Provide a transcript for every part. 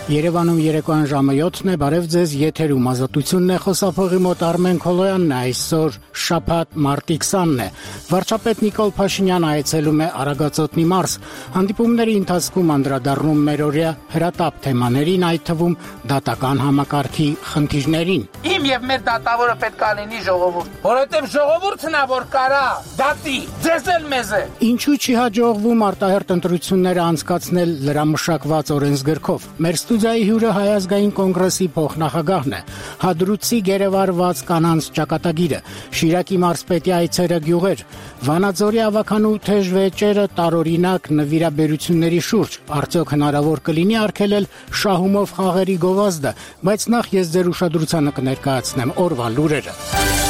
Երևանում երեկոյան ժամը 7-ն է, բարև ձեզ, եթերում ազատությունն է, խոսափողի մոտ Արմեն Քոլոյանն է, այսօր շաբաթ մարտի 20-ն է։ Վարչապետ Նիկոլ Փաշինյանը այցելում է Արագածոտնի մարզ, հանդիպումների ընթացքում անդրադառնում մերօրյա հրատապ թեմաներին, այդ թվում դատական համակարգի խնդիրներին։ Իմ եւ մեր դատավորը պետք է լինի ժողովուրդ, որովհետեւ ժողովուրդն է որ կարա դատի, ձեզ էլ մեզ է։ Ինչու չի հաջողվում արտահերտ ընտրությունները անցկացնել լրամշակված օրենսգրքով։ Մեր ստուդիայի հյուրը Հայ ազգային կոնգրեսի փոխնախագահն է, Հադրութի գերեվարված կանանց ճակատագիրը, Շիրակի մարզպետի այցերը գյուղեր, Վանաձորի ավականու թեժ վեճերը տարօրինակ նվիրաբերությունների շուրջ, արդյոք հնարավոր կլինի արգելել շահումով խաղերի գովազդը, բայց նախ ես ձեր ուշադրությանը կներկայացնեմ օրվա լուրերը։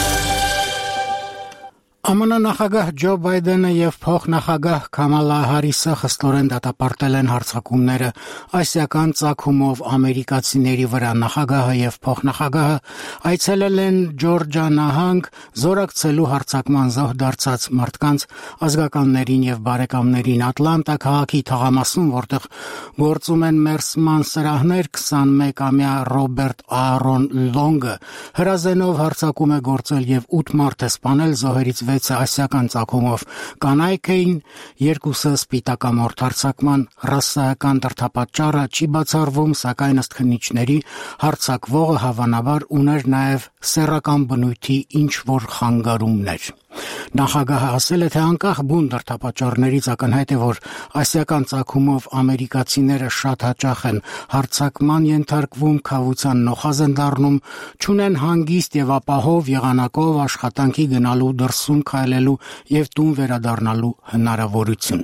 ԱՄՆ նախագահ Ջո Բայդենը եւ փոխնախագահ Քամալա Հարիսը խստորեն դատապարտել են հարձակումները ասիական ծագումով ամերիկացիների վրա։ Նախագահը եւ փոխնախագահը այցելել են Ջորջիա նահանգ զորակցելու հարձակման զոհ դարձած մարդկանց ազգականներին եւ բարեկամներին Ատլանտա քաղաքի թաղամասում, որտեղ գործում են մերսման սրահներ, 21-ամյա Ռոբերտ Аарոն Լոնգը հրազենով հարձակում է գործել եւ 8 մարդ է սպանել, զոհերից ասիական ծագումով կանայք էին, երկուսը սպիտակամորթ հարձակման ռասայական դրդապատճառը չի բացառվում, սակայն ըստ քննիչների հարձակվողը հավանաբար ուներ նաև սեռական բնույթի ինչ-որ խանգարումներ։ Նախագահը ասել է, թե անկախ բուն դրդապատճառներից ակնհայտ է, որ ասիական ծագումով ամերիկացիները շատ հաճախ են հարձակման ենթարկվում, քավության նոխազ են դառնում, չունեն հանգիստ եւ ապահով եղանակով աշխատանքի գնալու, դրսում քայլելու եւ տուն վերադառնալու հնարավորություն։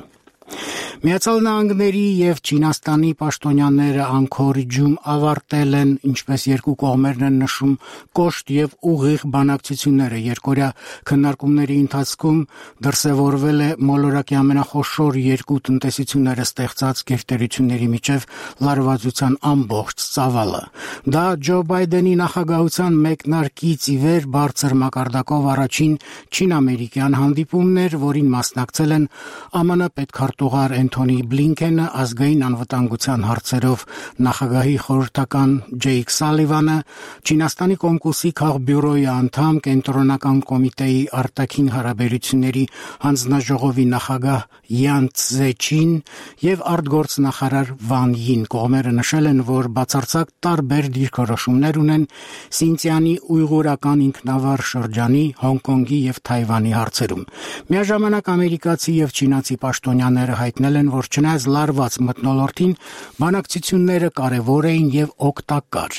Միացյալ Նահանգների եւ Չինաստանի պաշտոնյաները Անկորիջում ավարտել են, ինչպես երկու կողմերն են նշում, կոշտ եւ ուղիղ բանակցությունները։ Երկօրյա քննարկումների ընթացքում դրսեւորվել է մոլորակի ամենախոշոր երկու տնտեսությունները ստեղծած գերտերությունների միջև լարվածության ամբողջ ծավալը։ Դա Ջո Բայդենի նախագահության մեկնարկից ի վեր բարձր մակարդակով առաջին չին-ամերիկյան հանդիպումն էր, որին մասնակցել են ԱՄՆ պետքարտուղար Անթոնի Բլինքենը, ազգային անվտանգության հարցերով նախագահի խորհրդական Ջեյք Սալիվանը, Չինաստանի Կոմկուսի քաղբյուրոյի անդամ, կենտրոնական կոմիտեի արտաքին հարաբերությունների հանձնաժողովի նախագահ Յան Ցզեչին եւ արտգործնախարար Վան Յին։ Կողմերը նշել են, որ բացարձակ տարբեր դիրքորոշումներ ունեն Սինցիանի ուйղուրական ինքնավար շրջանի, Հոնկոնգի եւ Թայվանի հարցերում։ Միաժամանակ ամերիկացի եւ չինացի պաշտոնյաները հայտնել են, որ չնայած լարված մթնոլորտին բանակցությունները կարևոր էին եւ օգտակար։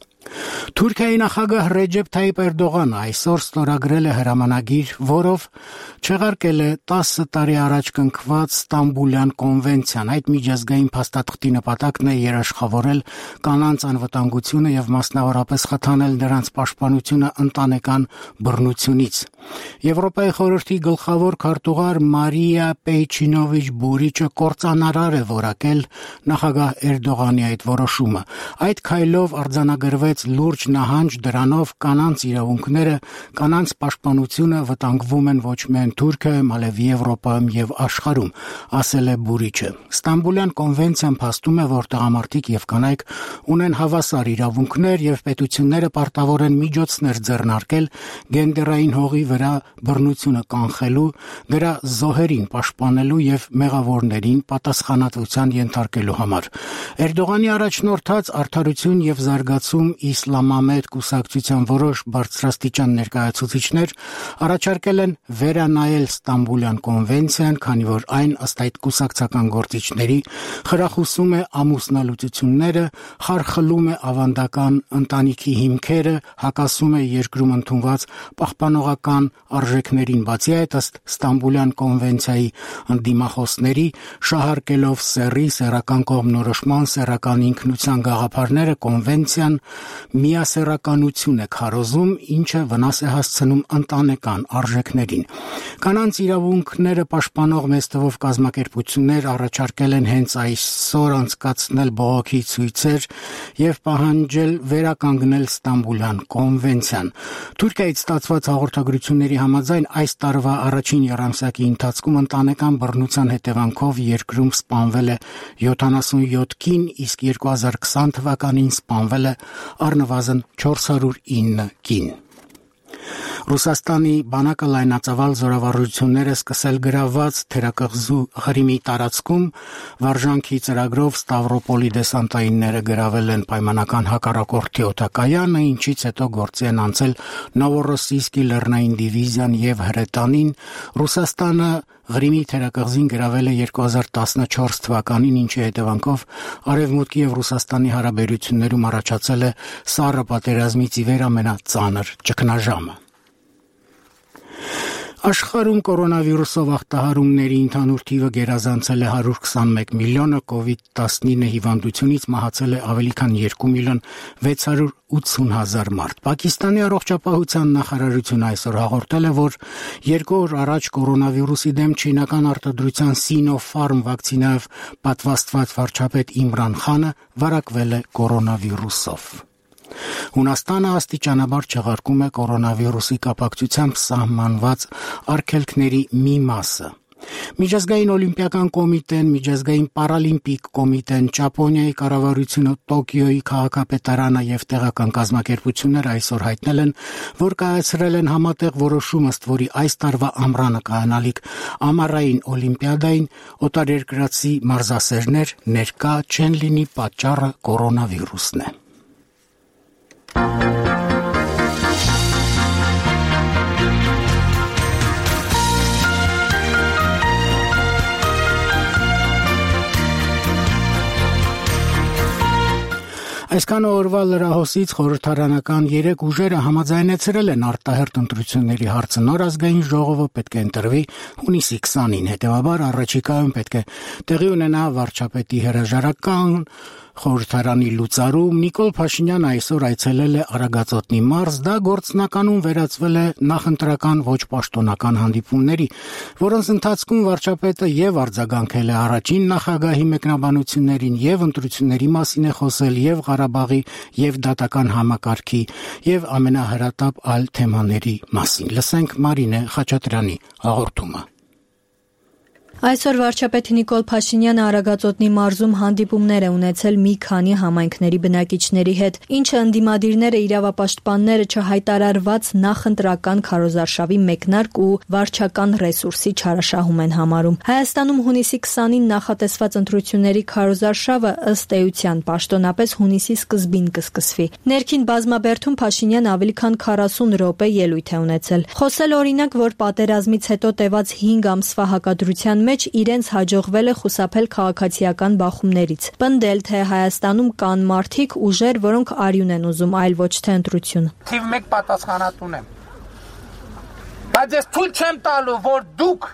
Թուրքիայի նախագահ Ռեջեփ Թայիպ Էրդողանը այսօր ստորագրել է հրամանագիր, որով չեղարկել է 10 տարի առաջ կնքված Ստամբուլյան կոնվենցիան։ Այդ միջազգային փաստաթղթի նպատակն է երաշխավորել կանանց անվտանգությունը եւ մասնավորապես խթանել նրանց պաշտպանությունը ընտանեկան բռնությունից։ Եվրոպայի խորհրդի գլխավոր քարտուղար Մարիա Պեյչինովիչ Բուրիչը կործանարար է որակել նախագահ Էրդողանի այդ որոշումը։ Այդ քայլով արձանագրվեց լուրջ նահանջ, դրանով կանանց իրավունքները, կանանց պաշտպանությունը վտանգվում են ոչ միայն Թուրքիայում, այլև Եվրոպայում եւ աշխարհում, ասել է Բուրիչը։ Ստամբուլյան կոնվենցիան փաստում է, որ տղամարդիկ եւ կանայք ունեն հավասար իրավունքներ եւ պետությունները պարտավոր են միջոցներ ձեռնարկել գենդերային հողի վրա բռնությունը կանխելու, դրա զոհերին պաշտպանելու եւ մեղավորներին պատասխանատվության ենթարկելու համար։ Էրդողանի առաջնորդած Արդարություն եւ զարգացում Իսլամամետ կուսակցության որոշ բարձրաստիճան ներկայացուցիչներ առաջարկել են վերանայել Ստամբուլյան կոնվենցիան, քանի որ այն ըստ այդ կուսակցական գործիչների խրախուսում է ամուսնալուծությունները, խարխլում է ավանդական ընտանիքի հիմքերը, հակասում է երկրում ընդունված պահպանողական արժեքներին։ Բացի այդ, ըստ Ստամբուլյան կոնվենցիայի ընդդիմախոսների, շահարկելով սեռական կողմնորոշման, սեռական ինքնության գաղափարները, կոնվենցիան միասեռականություն է քարոզում, ինչը վնաս է հասցնում ընտանեկան արժեքներին։ Կանանց իրավունքները պաշտպանող մեծ թվով կազմակերպություններ առաջարկել են հենց այսօր անցկացնել բողոքի ցույցեր եւ պահանջել վերականգնել Ստամբուլյան կոնվենցիան։ Թուրքիայից ստացված հաղորդագրությունների համաձայն այս տարվա առաջին եռամսյակի ընթացքում ընտանեկան բռնության հետևանքով երկրում սպանվել է 77 կին, իսկ 2020 թվականին սպանվել է առնվազն 409 կին։ Ռուսաստանի բանակը լայնածավալ զորավարժություններ է սկսել գրաված թերակղզու Ղրիմի տարածքում վարժանքի ծրագրով Ստավրոպոլի դեսանտայինները գրավել են պայմանական հակառակորդի օդակայանը, ինչից հետո գործի են անցել Նովորոսիիսկի լեռնային դիվիզիան եւ Հրետանին։ Ռուսաստանը Ղրիմի թերակղզին գրավել է 2014 թվականին, ինչի հետևանքով Արևմուտքի եւ Ռուսաստանի հարաբերություններում առաջացել է սառը պատերազմից ի վեր ամենածանր ճգնաժամը։ Աշխարհում կորոնավիրուսով ախտահարումների ընդհանուր թիվը գերազանցել է 121 միլիոնը, COVID-19 հիվանդությունից մահացել է ավելի քան 2 միլիոն 680 հազար մարդ։ Պակիստանի առողջապահության նախարարությունը այսօր հաղորդել է, որ 2 օր առաջ կորոնավիրուսի դեմ չինական արտադրության Sinopharm վակցինայով պատվաստված վարչապետ Իմրան Խանը վարակվել է կորոնավիրուսով։ Հունաստանը աստիճանաբար չեղարկում է կորոնավիրուսի կապակցությամբ սահմանված արգելքների մի մասը։ Միջազգային օլիմպիական կոմիտեն, Միջազգային պարալիմպիկ կոմիտեն, Ճապոնիայի կառավարությունը, Տոկիոյի քաղաքապետարանը եւ տեղական կազմակերպությունները այսօր հայտնել են, որ կայացրել են համատեղ որոշում, ըստ որի այս տարվա ամռանը կայանալիք ամառային օլիմպիադային օտարերկրացի մարզասերներ ներկա չեն լինի, պատճառը կորոնավիրուսն է։ Այսքան օրվա լրահոսից խորհրդարանական 3 ուժերը համաձայնեցրել են արտահերթ ընտրությունների հարցը։ Նոր ազգային ժողովը պետք է ընտրվի հունիսի 20-ին, հետևաբար առաջիկայում պետք է տեղի ունենա վարչապետի հրաժարական խորհրդարանի լուծարում։ Նիկոլ Փաշինյանը այսօր այցելել է Արագածոտնի մարզ, դա գործնականում վերածվել է նախընտրական ոչ պաշտոնական հանդիպումների, որոնց ընթացքում վարչապետը եւ արձագանքել է առաջին նախագահի մեկնաբանություններին եւ ընտրությունների մասին է խոսել եւ Ղարաբաղի եւ դատական համակարգի եւ ամենահրատապ այլ թեմաների մասին։ Լսենք Մարինե Խաչատրյանի հաղորդումը։ Այսօր վարչապետ Նիկոլ Փաշինյանը Արագածոտնի մարզում հանդիպումներ է ունեցել մի քանի համայնքների բնակիչների հետ, ինչը ընդդիմադիրները, իրավապաշտպանները չհայտարարված նախընտրական քարոզարշավի մեկնարկ ու վարչական ռեսուրսի չարաշահում են համարում։ Հայաստանում հունիսի 20-ին նախատեսված ընտրությունների քարոզարշավը ըստ էության պաշտոնապես հունիսի սկզբին կսկսվի։ Ներքին բազմաբերդում Փաշինյանը ավելի քան 40 րոպե ելույթ է ունեցել։ Խոսել օրինակ, որ պատերազմից հետո տևած 5 ամսվա հակադրության մեջ իրենց հաջողվել է խուսափել քաղաքացիական բախումներից։ Պնդել, թե Հայաստանում կան մարդիկ, ուժեր, որոնք արյուն են ուզում, այլ ոչ թե ընտրություն։ Թիվ 1 պատասխանատուն եմ։ Բայց ես թույլ չեմ տալու, որ դուք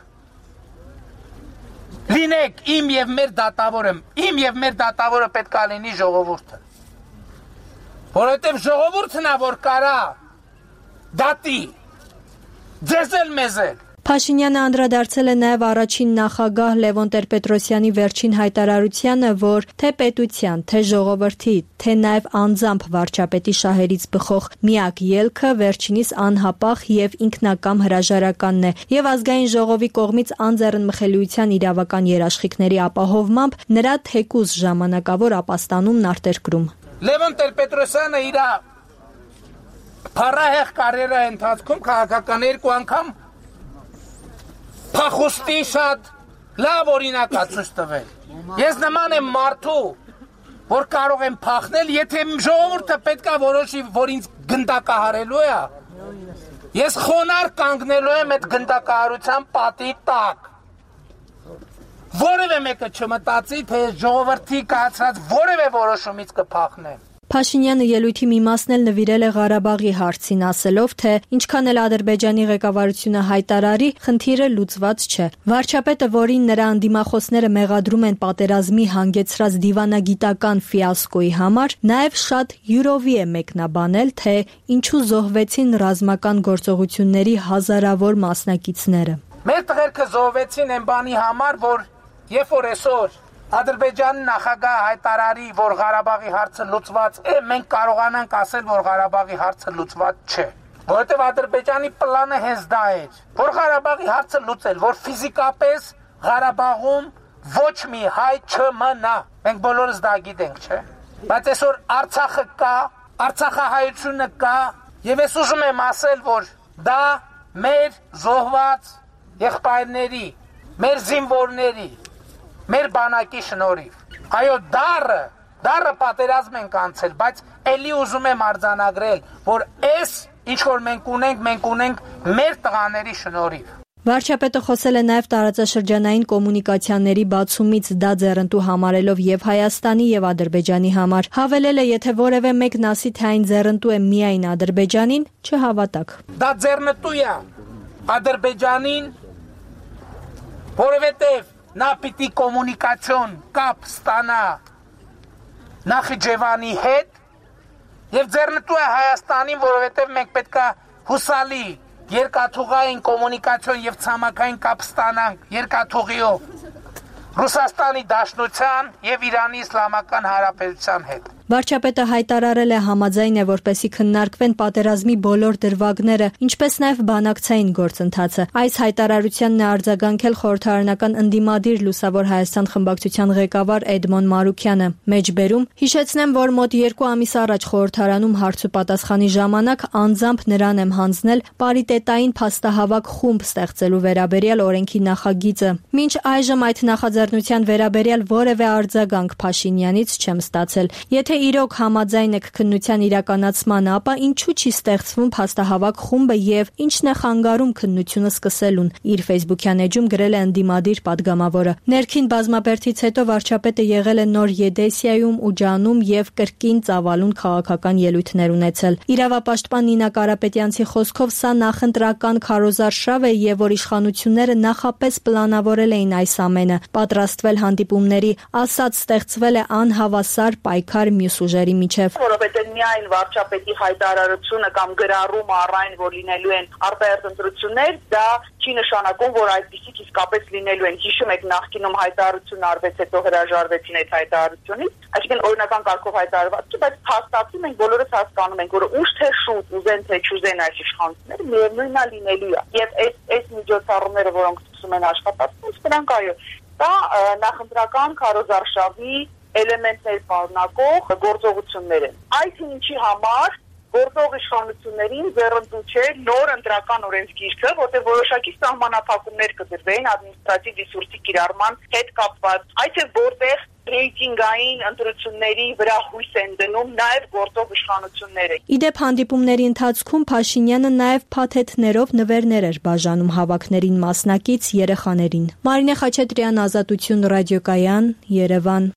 լինեք իմ եւ մեր դատավորը։ Իմ եւ մեր դատավորը պետք է լինի ժողովուրդը։ Որովհետեւ ժողովուրդն է, որ կարա դատի ձեզ էլ մեզ էլ։ Փաշինյանը անդրադարձել է նաև առաջին նախագահ Լևոն Տեր-Պետրոսյանի վերջին հայտարարությանը, որ թե պետության, թե ժողովրդի, թե նաև անձամբ վարչապետի շահերից բխող միակ ելքը վերջինիս անհապաղ եւ ինքնակամ հրաժարականն է, եւ ազգային ժողովի կողմից անձեռնմխելիության իրավական երաշխիքների ապահովմամբ նրա թեկուզ ժամանակավոր ապաստանումն արտերկրում։ Լևոն Տեր-Պետրոսյանը իր փառահեղ կարիերայի ընթացքում քաղաքական 2 անգամ փախուստի շատ լավ օրինակ է ցույց տվել։ Ես նման եմ մարդու, որ կարող եմ փախնել, եթե ժողովուրդը պետքա որոշի, որ ինձ գնդակահարելու է։ Ես խոնարհ կանգնելու եմ այդ գնդակահարության պատի տակ։ Որևէ մեկը չմտածի, թե ժողովրդի կայացրած որևէ որոշումից կփախնեմ։ Փաշինյանը ելույթի մի մասն էլ նվիրել է Ղարաբաղի հարցին, ասելով, թե ինչքան էլ Ադրբեջանի ղեկավարությունը հայտարարի, խնդիրը լուծված չէ։ Վարչապետը, որին նրա անդիմախոսները մեղադրում են պատերազմի հանգեցրած դիվանագիտական ֆիասկոյի համար, նաև շատ յուրովի է մեկնաբանել, թե ինչու զոհվեցին ռազմական գործողությունների հազարավոր մասնակիցները։ Մեր տղերքը զոհվեցին այն բանի համար, որ երբ որ այսօր Ադրբեջանի նախագահ հայտարարի, որ Ղարաբաղի հարցը լուծված է, մենք կարողանանք ասել, որ Ղարաբաղի հարցը լուծված չէ։ Որովհետև Ադրբեջանի պլանը հենց դա էր, որ Ղարաբաղի հարցը լուծել, որ ֆիզիկապես Ղարաբաղում ոչ մի հայ չմնա։ Մենք բոլորս դա գիտենք, չէ՞։ Բայց այսօր Արցախը կա, Արցախահայությունը կա, եւ ես ուզում եմ ասել, որ դա մեր զոհված եղբայրների, մեր զինվորների, մեր բանակի շնորհիվ։ Այո, դառը պատերազմ ենք անցել, բայց ելի ուզում եմ արձանագրել, որ այս ինչ որ մենք ունենք մեր տղաների շնորհիվ։ Վարչապետը խոսել է նաև տարածաշրջանային կոմունիկացիաների բացումից, դա ձեռնտու համարելով եւ Հայաստանի եւ Ադրբեջանի համար։ Հավելել է, եթե որևէ մեկն ասի, թե այն ձեռնտու է միայն Ադրբեջանին, չհավատակ։ Դա ձեռնտու է Ադրբեջանին, որովհետեւ նա պիտի կոմունիկացիոն կապ ստանա Նախիջևանի հետ եւ ձեռնտու է Հայաստանին, որովհետեւ մենք պետքա հուսալի երկաթուղային կոմունիկացիոն եւ ցամաքային կապ ստանանք երկաթուղիով Ռուսաստանի Դաշնության եւ Իրանի Իսլամական Հանրապետության հետ։ Վարչապետը հայտարարել է համաձայն է, որպեսզի քննարկվեն պատերազմի բոլոր դրվագները, ինչպես նաև բանակցային գործընթացը։ Այս հայտարարությանն է արձագանքել խորհրդարանական ընդդիմադիր Լուսավոր Հայաստան խմբակցության ղեկավար Էդմոն Մարուքյանը։ Մեջբերում հիշեցնեմ, որ մոտ 2 ամիս առաջ խորհրդարանում հարց ու պատասխանի ժամանակ անձամբ նրան եմ հանձնել պարիտետային փաստահավաք խումբ ստեղծելու վերաբերյալ օրենքի նախագիծը։ Մինչ այժմ այդ նախաձեռնության վերաբերյալ որևէ արձագանք Փաշինյանից չեմ ստացել։ Եթե իրոք համաձայն եք քննության իրականացման, ապա ինչու չի ստեղծվում փաստահավաք խումբը եւ ինչն է խանգարում քննությունը սկսելուն, իր Facebook-յան էջում գրել է ընդդիմադիր падգամավորը։ Ներքին բազմաբերդից հետո վարչապետը եղել է նոր Եդեսիայում ու Ջանում եւ կրկին ծավալուն քաղաքական ելույթներ ունեցել։ Իրավապաշտպան Նինա Կարապետյանցի խոսքով սա նախընտրական քարոզարշավ է եւ որ իշխանությունները նախապես պլանավորել էին այս ամենը, պատրաստվել հանդիպումների, ասած ստեղծվել է անհավասար պայքար մյուս ուժերի միջև։ Որովհետև միայն վարչապետի հայտարարությունը կամ գրառումը առայն, որ լինելու են արտահերթ ընտրություններ, դա չի նշանակում, որ այդպիսիք իսկապես լինելու են։ Հիշում եք, նախկինում հայտարարություն արվեց, հետո հրաժարվեցին այդ հայտարարությունից, այսինքն օրինական կարգով հայտարարված չէ, բայց փաստացի մենք բոլորս հասկանում ենք, որ ուշ թե շուտ ուզեն թե չուզեն այս իշխանությունները միևնույնն է լինելու է։ Եվ այս միջոցառումները, որոնք սկսում են աշխատել, դրանք այո, դա նախընտրական քարոզարշավի էլեմենտներ պարունակող գործողություններ են։ Այս ինչի համար գործող իշխանություններին ձեռնտու չէ նոր ընտրական օրենսգիրքը, որտեղ որոշակի սահմանափակումներ կդրվեն ադմինիստրատիվ ռեսուրսի կիրառման հետ կապված, այլ որտեղ ռեյտինգային ընտրությունների վրա հույս են դնում նաև գործող իշխանությունները։ Իդեպ հանդիպումների ընթացքում Փաշինյանը նաև փաթեթներով նվերներ էր բաժանում հավաքներին մասնակից երեխաներին։ Մարինե Խաչատրյան, Ազատություն ռադիոկայան, Երևան։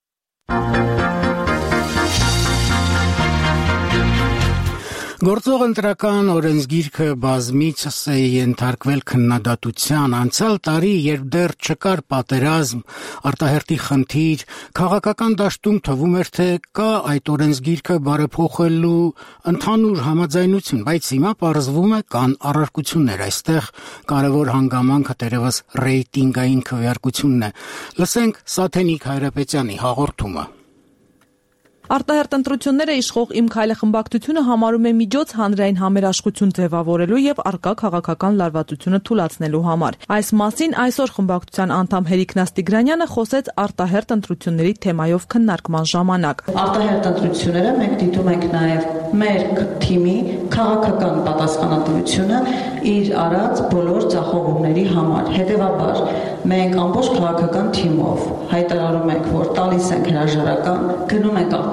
Գործող ընտրական օրենսգիրքը բազմիցս է ենթարկվել քննադատության։ Անցյալ տարի, երբ դեռ չկար պատերազմ, արտահերթի խնդիր, քաղաքական դաշտում թվում էր, թե կա այդ օրենսգիրքը բարեփոխելու ընդհանուր համաձայնություն, բայց հիմա պարզվում է կան առարկություններ։ Այստեղ կարևոր հանգամանքը դերևս ռեյտինգային քվեարկությունն է։ Լսենք Սաթենիկ Հայրապետյանի հաղորդումը։ Արտահերթ ընտրությունները իշխող Իմ քայլը խմբակցությունը համարում է միջոց հանրային համերաշխություն ձևավորելու եւ առկա քաղաքական լարվածությունը թույլատնելու համար։ Այս մասին այսօր խմբակցության անդամ Հերիկ Նաստիգրանյանը խոսեց արտահերթ ընտրությունների թեմայով քննարկման ժամանակ։ Արտահերթ ընտրությունները մենք դիտում ենք նաեւ մեր թիմի քաղաքական պատասխանատվությունը իր արած բոլոր ձախողումների համար։ Հետևաբար մենք ամբողջ քաղաքական թիմով հայտարարում ենք, որ տալիս ենք հրաժարական, գնում ենք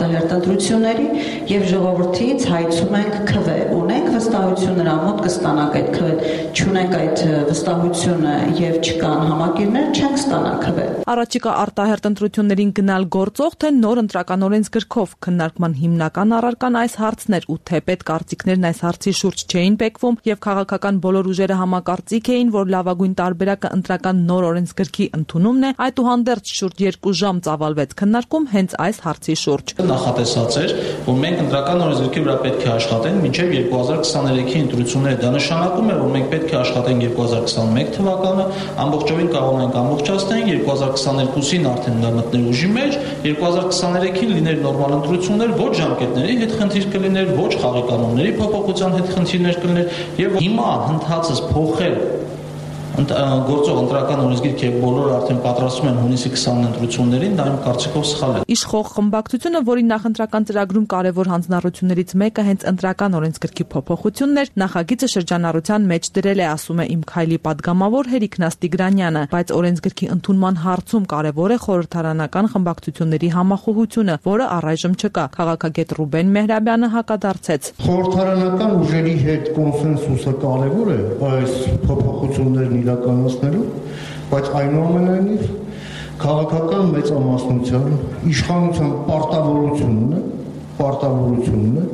արտահերտ ընտրությունների եւ ժողովրդից հայցում ենք քվե։ Ունենք վստահություն նրա մոտ կստանանք այդ քվեն, չունենք այդ վստահությունը եւ չկան համակիրներ, չենք ստանա քվե։ Առաջիկա արտահերտ ընտրություններին գնալ գործող թե նոր ընտրական օրենսգրքով քննարկման հիմնական առարկան այս հարցն էր ու թեպետ կարծիքներն այս հարցի շուրջ չէին բեկվում եւ քաղաքական բոլոր ուժերը համակարծիք էին, որ լավագույն տարբերակը ընտրական նոր օրենսգրքի ընդունումն է, այդուհանդերձ շուրջ 2 ժամ ծավալվեց քննարկում հենց այս հարցի շուրջ։ Նախատեսած էր, որ մենք ընտրական օրենսգրքի վրա պետք է աշխատենք մինչև 2023-ի ընտրությունները։ Դա նշանակում է, որ մենք պետք է աշխատենք 2021 թվականը, ամբողջովին կարող ենք ամբողջացնել 2022-ին արդեն դա մտներ ուժի մեջ, 2023-ին լիներ նորմալ ընտրություններ, ոչ ժամկետների հետ խնդիր կլիներ, ոչ խաղի կանոնների փոփոխության հետ խնդիրներ կլիներ եւ հիմա հնդածս փոխել գործող ընտրական օրենսգիրք եւ բոլորը արդեն պատրաստվում են հունիսի 20-ին ընտրություններին, դա իմ կարծիքով սխալ է։ Իշխող խմբակցությունը, որի նախընտրական ծրագրում կարևոր հանձնառություններից մեկը հենց ընտրական օրենսգրքի փոփոխությունն էր, նախագիծը շրջանառության մեջ դրել է, ասում է Իմ քայլի падգամավոր Հերիկ Նաստիգրանյանը, բայց օրենսգրքի ընդունման հարցում կարևոր է խորհրդարանական խմբակցությունների համախոհությունը, որը առայժմ չկա։ Քաղաքագետ Ռուբեն Մեհրաբյանը հակադարձեց։ Խորհրդարանական ուժերի հետ կոնսենսուսը կարևոր է այս փոփոխություններն իրականացնելու, բայց այնուամենայնիվ քաղաքական մեծամասնության իշխանության պարտավորությունն է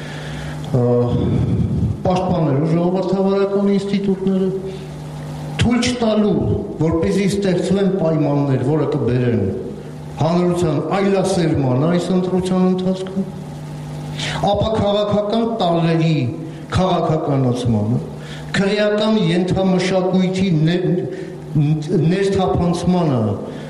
պաշտպանելու ժողովրդավարական ինստիտուտները, թույլ չտալու, որպեսզի ստեղծվեն պայմաններ, որը կբերեն հանրության այլասերման այս ընտրության ընթացքում, ապա քաղաքական տարրերի քաղաքականացմանը, քրեական ենթամշակույթի ներթափանցմանը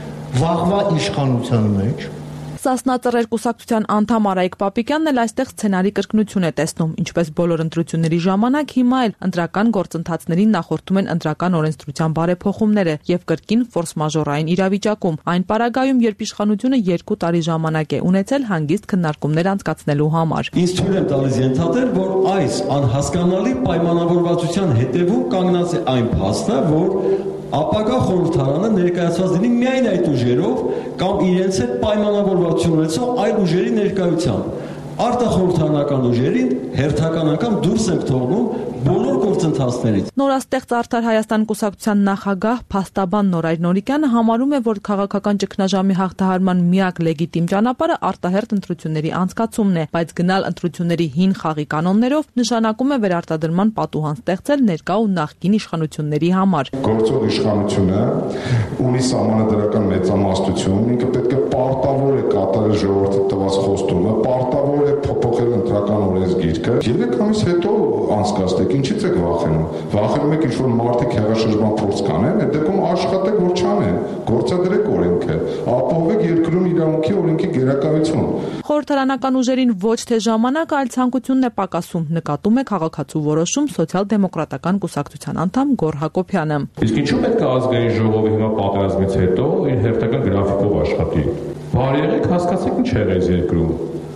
վաղվա իշխանության մեջ։ Սասնա ծռեր կուսակցության անդամ Արայիկ Պապիկյանն էլ այստեղ սցենարի կրկնություն է տեսնում, ինչպես բոլոր ընտրությունների ժամանակ հիմա էլ ընտրական գործընթացներին նախորդում են ընտրական օրենսդրության բարեփոխումները եւ կրկին ֆորս-մաժորային իրավիճակում, այն պարագայում, երբ իշխանությունը 2 տարի ժամանակ է ունեցել հանգիստ քննարկումներ անցկացնելու համար։ Ինձ թույլ եմ տալիս ենթադրել, որ այս անհասկանալի պայմանավորվածության հետևում կանգնած է այն փաստը, որ ապագա խորհրդարանը ներկայացված լինի միայն այդ ուժերով կամ իրենց հետ պայմանավորվածություն ունեցող այլ ուժերի ներկայությամբ։ Արտախորհրդարանական ուժերին հերթական անգամ դուրս ենք թողնում բոլոր գործընթացներից։ Նորաստեղծ Արդար Հայաստան կուսակցության նախագահ փաստաբան Նորայր Նորիկյանը համարում է, որ քաղաքական ճգնաժամի հաղթահարման միակ լեգիտիմ ճանապարհը արտահերթ ընտրությունների անցկացումն է, բայց գնալ ընտրությունների հին խաղի կանոններով նշանակում է վերարտադրման պատուհան ստեղծել ներկա ու նախկին իշխանությունների համար։ Գործող իշխանությունը ունի սահմանադրական մեծամասնություն, ինքը պետք է պարտավոր է կատարել ժողովրդի տված խոստումը, պարտավոր է փոփոխել ընտրական օրենսգիրքը։ 3 ամիս հետո անցկացնեք, ինչից եք վախենում։ Վախենում եք ինչ-որ մարդիկ հեղաշրջման փորձ կանեն, այդ դեպքում աշխատեք, որ չանեն, գործադրեք օրենքը, ապահովեք երկրում իրավունքի օրենքի գերակայություն։ Խորհրդարանական ուժերին ոչ թե ժամանակ, այլ ցանկությունն է պակասում, նկատում է քաղաքացու որոշում սոցիալ-դեմոկրատական կուսակցության անդամ Գոռ Հակոբյանը։ Իսկ ինչու պետք է ազգային ժողովը հիմա պատերազմից հետո իր հերթական գրաֆիկով աշխատի։ Բարի եղեք, հասկացեք ինչ եղել է երկրում։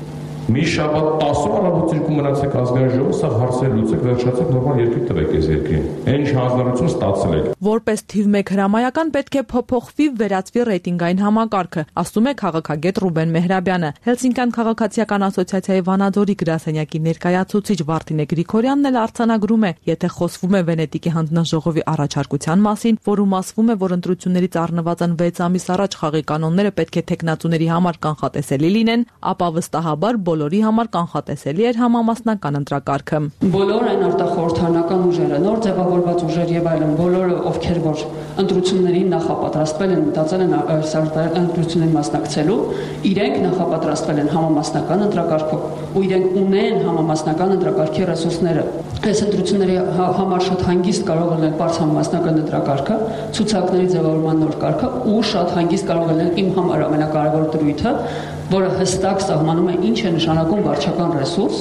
Մի շաբաթ 10 առավոտից մնացեք ազգային ժողով, սա հարցեր լուծեք, վերջացեք, նորմալ երկիր տվեք այս երկրին։ Այն ինչ հանձնարարություն ստացել եք։ Որպես թիվ 1 հրամայական պետք է փոփոխվի, վերածվի ռեյտինգային համակարգը, ասում է քաղաքագետ Ռուբեն Մեհրաբյանը։ Հելսինկյան քաղաքացիական ասոցիացիայի Վանաձորի գրասենյակի ներկայացուցիչ Վարդինե Գրիգորյանն էլ արձանագրում է, եթե խոսվում է Վենետիկի հանձնաժողովի առաջարկության մասին, որում ասվում է, որ ընտրություններից առնվազն 6 ամիս առաջ խաղի կանոնները պետք է տեխնացուների համար կանխատեսելի լինեն, ապա վստահաբար բոլորի համար կանխատեսելի էր համամասնական ընտրակարգը։ Բոլոր այն արտախորհրդարանական ուժերը, նոր ձևավորված ուժեր եւ այլն, բոլորը ովքեր որ ընտրություններին նախապատրաստվել են, մտածել են ընտրություններին մասնակցելու, իրենք նախապատրաստվել են համամասնական ընտրակարգով ու իրենք ունեն համամասնական ընտրակարգի ռեսուրսները։ Այս ընտրությունների համար շատ հանգիստ կարող է լինել բարձր համամասնական ընտրակարգը, ցուցակների ձևավորման նոր կարգը ու շատ հանգիստ կարող է լինել իմ համար ամենակարևոր դրույթը, որը հստակ սահմանում է ինչ է նշանակում վարչական ռեսուրս,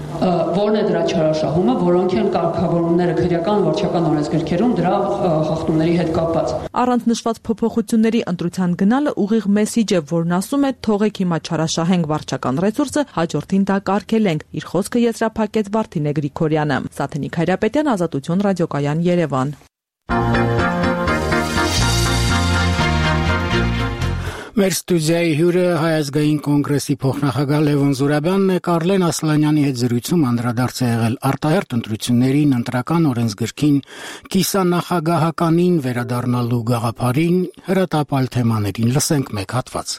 որն է դրա չարաշահումը, որոնք են կարգավորումները քրեական վարչական օրենսգրքերում դրա խախտումների հետ կապված։ Առանց նշված փոփոխությունների ընտրության գնալը ուղիղ մեսիջ է, որն ասում է թողեք հիմա չարաշահենք վարչական ռեսուրսը, հաջորդին դա կարգելենք։ Իր խոսքը եզրափակեց Վարդինե Գրիգորյանը։ Սաթենիկ Հայրապետյան, Ազատություն ռադիոկայան, Երևան։ Մեր ստուդիայի հյուրը Հայազգային կոնգրեսի փոխնախագահ Լևոն Զուրաբյանն է, Կարլեն Ասլանյանի հետ զրույցում անդրադարձ է եղել արտահերթ ընտրություններին, ընտրական օրենսգրքին, կիսանախագահականին վերադառնալու գաղափարին, հրատապալ թեմաներին։ Լսենք մեկ հատված։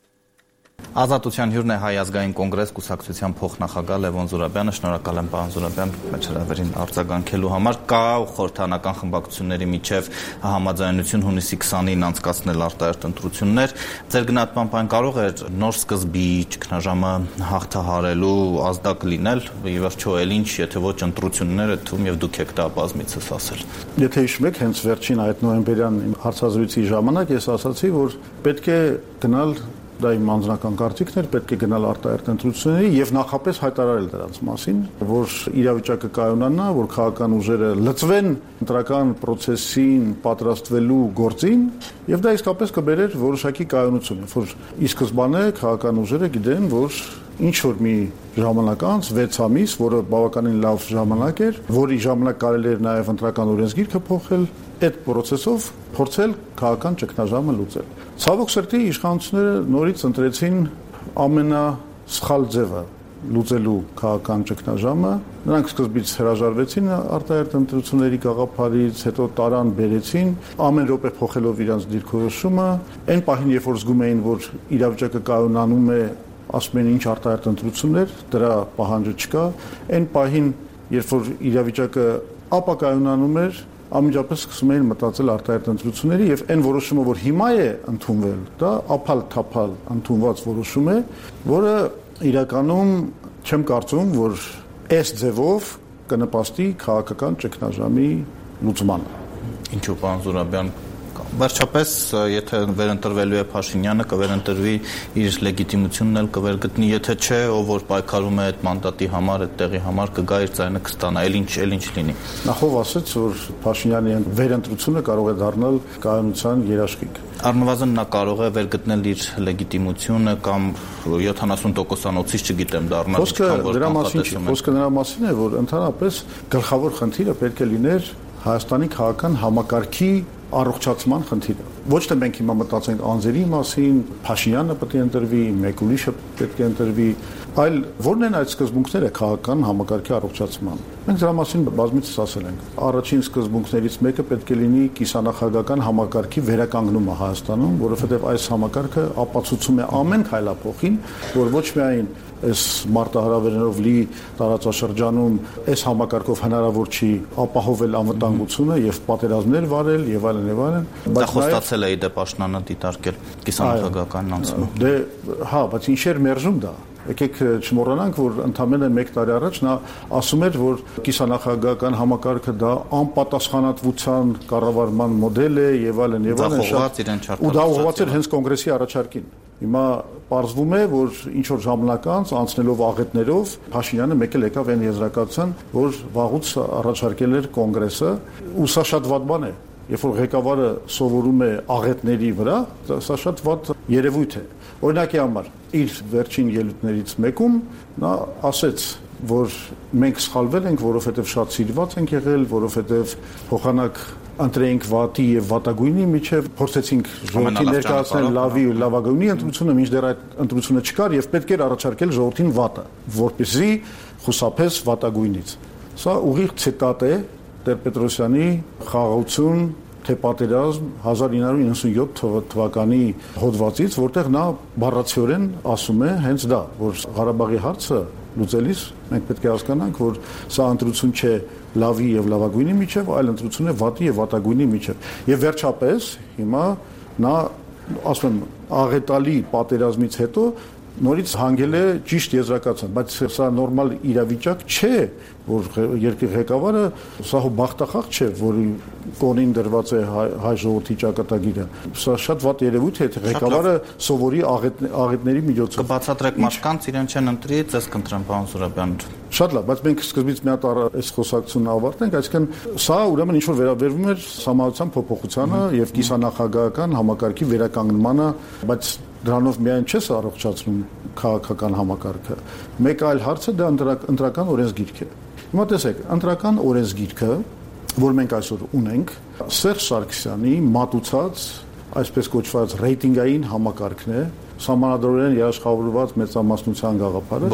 Ազատության հյուրն է Հայազգային կոնգրես կուսակցության փոխնախագահ Լևոն Զուրաբյանը, շնորհակալ եմ պարոն Զուրաբյան մեր հրավերին արձագանքելու համար։ Կա խորհրդանական խմբակցությունների միջև համաձայնություն հունիսի 20-ին անցկացնել արտահերթ ընտրություններ։ Ձեր գնահատմամբ այն կարող է նոր սկզբի ճգնաժամը հաղթահարելու ազդակ լինել, ի վերջո էլ ինչ, եթե ոչ ընտրությունները թվում եւ դուք եք դա բազմիցս ասել։ Եթե հիշում եք, հենց վերջին այդ նոյեմբերյան հարցազրույցի ժամանակ ես ասացի, որ պետք է գնալ դա իմ անձնական կարծիքն էր, պետք է գնալ արտահերթ ընտրությունների եւ նախապես հայտարարել դրանց մասին, որ իրավիճակը կայունանա, որ քաղաքական ուժերը լծվեն ընտրական process-ին պատրաստվելու գործին եւ դա իսկապես կբերեր որոշակի կայունություն, որ ի սկզբանե քաղաքական ուժերը գիտեն, որ ինչ որ մի ժամանակ անց 6 ամիս, որը բավականին լավ ժամանակ էր, որի ժամանակ կարելի էր նաեւ ընտրական օրենսգիրքը փոխել, այդ process-ով փորձել քաղաքական ճգնաժամը լուծել։ Ցավոք սրտի իշխանությունները նորից ընտրեցին ամենասխալ ձևը լուծելու քաղաքական ճգնաժամը։ Նրանք սկզբից հրաժարվեցին արտահերթ ընտրությունների գաղափարից, հետո տարան բերեցին, ամեն րոպե փոխելով իրենց դիրքորոշումը, այն պահին, երբ որ զգում էին, որ իրավիճակը կայունանում է, ասում են ինչ արտահերթ ընտրություններ, դրա պահանջը չկա, այն պահին, երբ որ իրավիճակը ապակայունանում էր, ամիջապես սկսում էին մտածել արտահերթ ընտրությունների եւ այն որոշումը, որ հիմա է ընդունվել, դա ափալ-թափալ ընդունված որոշում է, որը իրականում չեմ կարծում, որ այս ձևով կնպաստի քաղաքական ճգնաժամի լուծմանը։ Ինչու պարոն Զուրաբյան, վերջապես, եթե վերընտրվելու է Փաշինյանը, կվերընտրվի իր լեգիտիմությունն էլ կվերգտնի, եթե չէ, ով որ պայքարում է այդ մանդատի համար, այդ տեղի համար, կգա իր ձայնը կստանա, էլ ինչ լինի։ Նախով ասեց, որ Փաշինյանի վերընտրությունը կարող է դառնալ կայունության երաշխիք։ Առնվազն նա կարող է վերգտնել իր լեգիտիմությունը կամ 70%-անոցից չգիտեմ դառնալ։ Խոսքը նրա մասին է, որ ընդհանրապես գլխավոր խնդիրը պետք է լիներ Հայաստանի քաղաքական համակարգի առողջացման խնդիրը։ Ոչ թե մենք հիմա մտածենք անձերի մասին, Փաշինյանը պետք է ընտրվի, մեկ ուրիշը պետք է ընտրվի, այլ որն են այդ սկզբունքները քաղաքական համակարգի առողջացման։ Մենք դրա մասին բազմիցս ասել ենք։ Առաջին սկզբունքներից մեկը պետք է լինի կիսանախագահական համակարգի վերականգնումը Հայաստանում, որովհետև այս համակարգը ապացուցում է ամեն քայլափոխին, որ ոչ միայն այս մարտահրավերներով լի տարածաշրջանում այս համակարգով հնարավոր չի ապահովել անվտանգությունը եւ պատերազմներ վարել եւ այլն եւ այլն, բայց խոստացել է իդեպ աշնանը դիտարկել կիսանախագահական անցումը։ Դե հա, բայց ինչ էր մերժում դա։ Եկեք չմոռանանք, որ ընդամենը 1 տարի առաջ նա ասում էր, որ կիսանախագահական համակարգը դա անպատասխանատվության կառավարման մոդել է եւ այլն եւ այլն, ու դա ուղղված էր հենց կոնգրեսի առաջարկին։ Հիմա պարզվում է, որ ինչ որ ժամանակ անց անցնելով աղետներով Փաշինյանը մեկ էլ եկավ այն եզրակացության, որ վաղուց առաջարկել էր կոնգրեսը, ու սա շատ վատ բան է։ Երբ որ ղեկավարը սովորում է աղետների վրա, սա շատ վատ երևույթ է։ Օրինակի համար, իր վերջին ելույթներից մեկում նա ասեց, որ մենք սխալվել ենք, որովհետև շատ սիրված ենք եղել, որովհետև փոխանակ ընտրեինք վատի եւ վատագույնի միջև, փորձեցինք ժողովրդին ներկայացնել լավի ու լավագույնի ընտրությունը, մինչդեռ այդ ընտրությունը չկար եւ պետք էր առաջարկել ժողովրդին վատը, որպեսզի խուսափես վատագույնից։ Սա ուղիղ ցիտատ է Տեր-Պետրոսյանի «Խաղաղություն, թե պատերազմ» 1997 թվականի հոդվածից, որտեղ նա բառացիորեն ասում է հենց դա, որ Ղարաբաղի հարցը լուծելիս մենք պետք է հասկանանք, որ սա ընտրություն չէ լավի եւ լավագույնի միջև, այլ ընտրություն է վատի եւ վատագույնի միջև։ Եվ վերջապես հիմա նա ասում եմ աղետալի պատերազմից հետո նորից հանգել է ճիշտ եզրակացության, բայց սա նորմալ իրավիճակ չէ, որ երկրի ղեկավարը սա բախտախաղ չէ, որի կոնին դրված է հայ ժողովրդի ճակատագիրը։ Սա շատ վատ երևույթ է, թե ղեկավարը սովորի աղետների միջոցով։ Կբացատրեք մարդկանց իրեն չեն ընտրի, ձեզ կընտրեմ, պարոն Զուրաբյան։ Շատ լավ, բայց մենք սկզբից մի հատ այս խոսակցությունն ավարտենք, այսինքն սա ուրեմն ինչ որ վերաբերվում էր համայնության փոփոխությանը եւ կիսանախագահական համակարգի վերականգնմանը, բայց դրանով միայն չես առողջացնում քաղաքական համակարգը։ Մեկ այլ հարցը դա ընտրական օրենսգիրք է։ Հիմա տեսեք, ընտրական օրենսգիրքը, որ մենք այսօր ունենք, Սերժ Սարգսյանի մատուցած այսպես կոչված ռեյտինգային համակարգն է, սահմանադրորեն երաշխավորված մեծամասնության գաղափարը,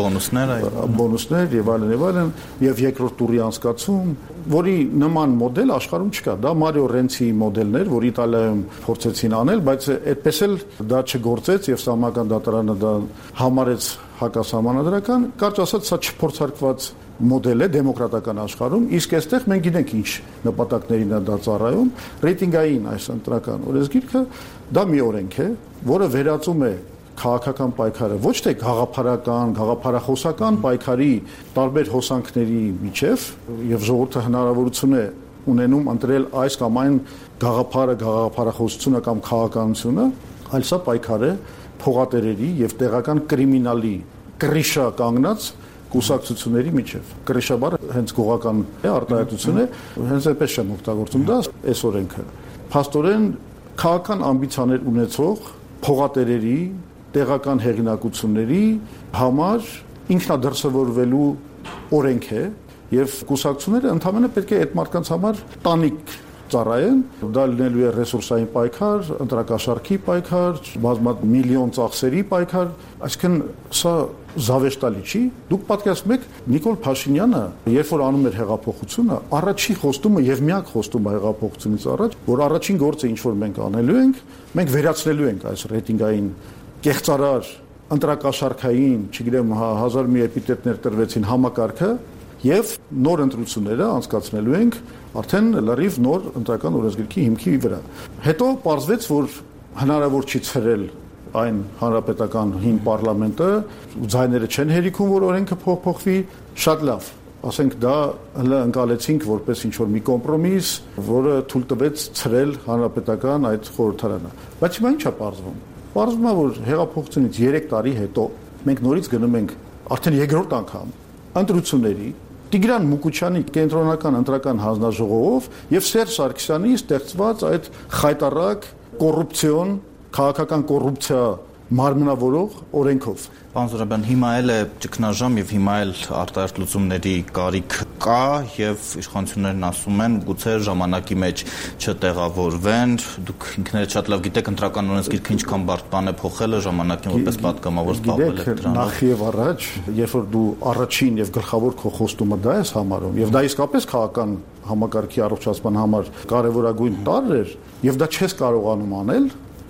բոնուսներ եւ այլն, եւ երկրորդ տուրի անցկացում, որի նման մոդել աշխարհում չկա։ Դա Մարիո Ռենցի մոդելն էր, որ Իտալիայում փորձեցին անել, բայց այդպես էլ դա չգործեց եւ Սահմանադրական դատարանը դա համարեց հակասահմանադրական, կարճ ասած, սա չփորձարկված մոդել է դեմոկրատական աշխարհում, իսկ այստեղ մենք գիտենք ինչ նպատակներին է դա ծառայում։ Ռեյտինգային այս ընտրական օրենսգիրքը դա մի օրենք է, որը վերածում է քաղաքական պայքարը ոչ թե գաղափարական, գաղափարախոսական պայքարի տարբեր հոսանքների միջև եւ ժողովուրդը հնարավորություն է ունենում ընտրել այս կամ այն գաղափարը, գաղափարախոսությունը կամ քաղաքականությունը, այլ սա պայքար է փողատերերի եւ տեղական կրիմինալի կրիշա կանգնած կուսակցությունների միջև։ Կրիշա բառը հենց գողական է, արտահայտություն է, հենց այդպես չեմ օգտագործում դա այս օրենքը։ Փաստորեն քաղաքական ամբիցիաներ ունեցող փողատերերի, տեղական հեղինակությունների համար ինքնադրսևորվելու օրենք է եւ կուսակցությունները ընդհանրապես պետք է այդ մարդկանց համար տանիք ծառայեն, դա լինելու է ռեսուրսային պայքար, ընտրակաշառքի պայքար, բազմամիլիոն ծախսերի պայքար, այսինքն սա զավեշտալի չի։ Դուք պատկերացնում եք Նիկոլ Փաշինյանը, երբ որ անում էր հեղափոխությունը, առաջի խոստումը եւ միակ խոստումը հեղափոխությունից առաջ, որ առաջին գործը ինչ որ մենք անելու ենք, մենք վերացնելու ենք այս ռեյտինգային կեղծարար ընտրակաշառքային, չգիտեմ, 1000 մի էպիտետներ տրվեցին համակարգը եւ նոր ընտրությունները անցկացնելու ենք արդեն լրիվ նոր ընտրական օրենսգրքի հիմքի վրա։ Հետո պարզվեց, որ հնարավոր չի ցրել այն հանրապետական հին պարլամենտը, ձայները չեն հերիքում, որ օրենքը փոխվի, շատ լավ։ Ասենք դա հələ ընկալեցինք որպես ինչ որ մի կոմպրոմիս, որը թույլ տվեց ցրել հանրապետական այդ խորհրդարանը։ Բայց հիմա ի՞նչ է պարզվում։ Պարզվում է, որ հեղափոխությունից 3 տարի հետո մենք նորից գնում ենք արդեն երկրորդ անգամ ընտրությունների Տիգրան Մուկուչյանի կենտրոնական ընտրական հանձնաժողովով եւ Սերժ Սարգսյանի ստեղծված այդ խայտարակ կոռուպցիոն, քաղաքական կոռուպցիա մարմնավորող օրենքով։ Պարոն Զուրաբյան, հիմա էլ է ճգնաժամ եւ հիմա էլ արտահերթ լուծումների կարիք կա եւ իշխանություններն ասում են գուցե ժամանակի մեջ չտեղավորվեն, դուք ինքներդ շատ լավ գիտեք ընտրական օրենսգիրքը ինչքան բարդ բան է փոխելը ժամանակին որպես պատգամավոր զբաղվել եք դրանով։ Նախ եւ առաջ, երբ որ դու առաջին եւ գլխավոր քո խոստումը դա ես համարում եւ դա իսկապես քաղաքական համակարգի առողջացման համար կարեւորագույն տարր էր եւ դա չես կարողանում անել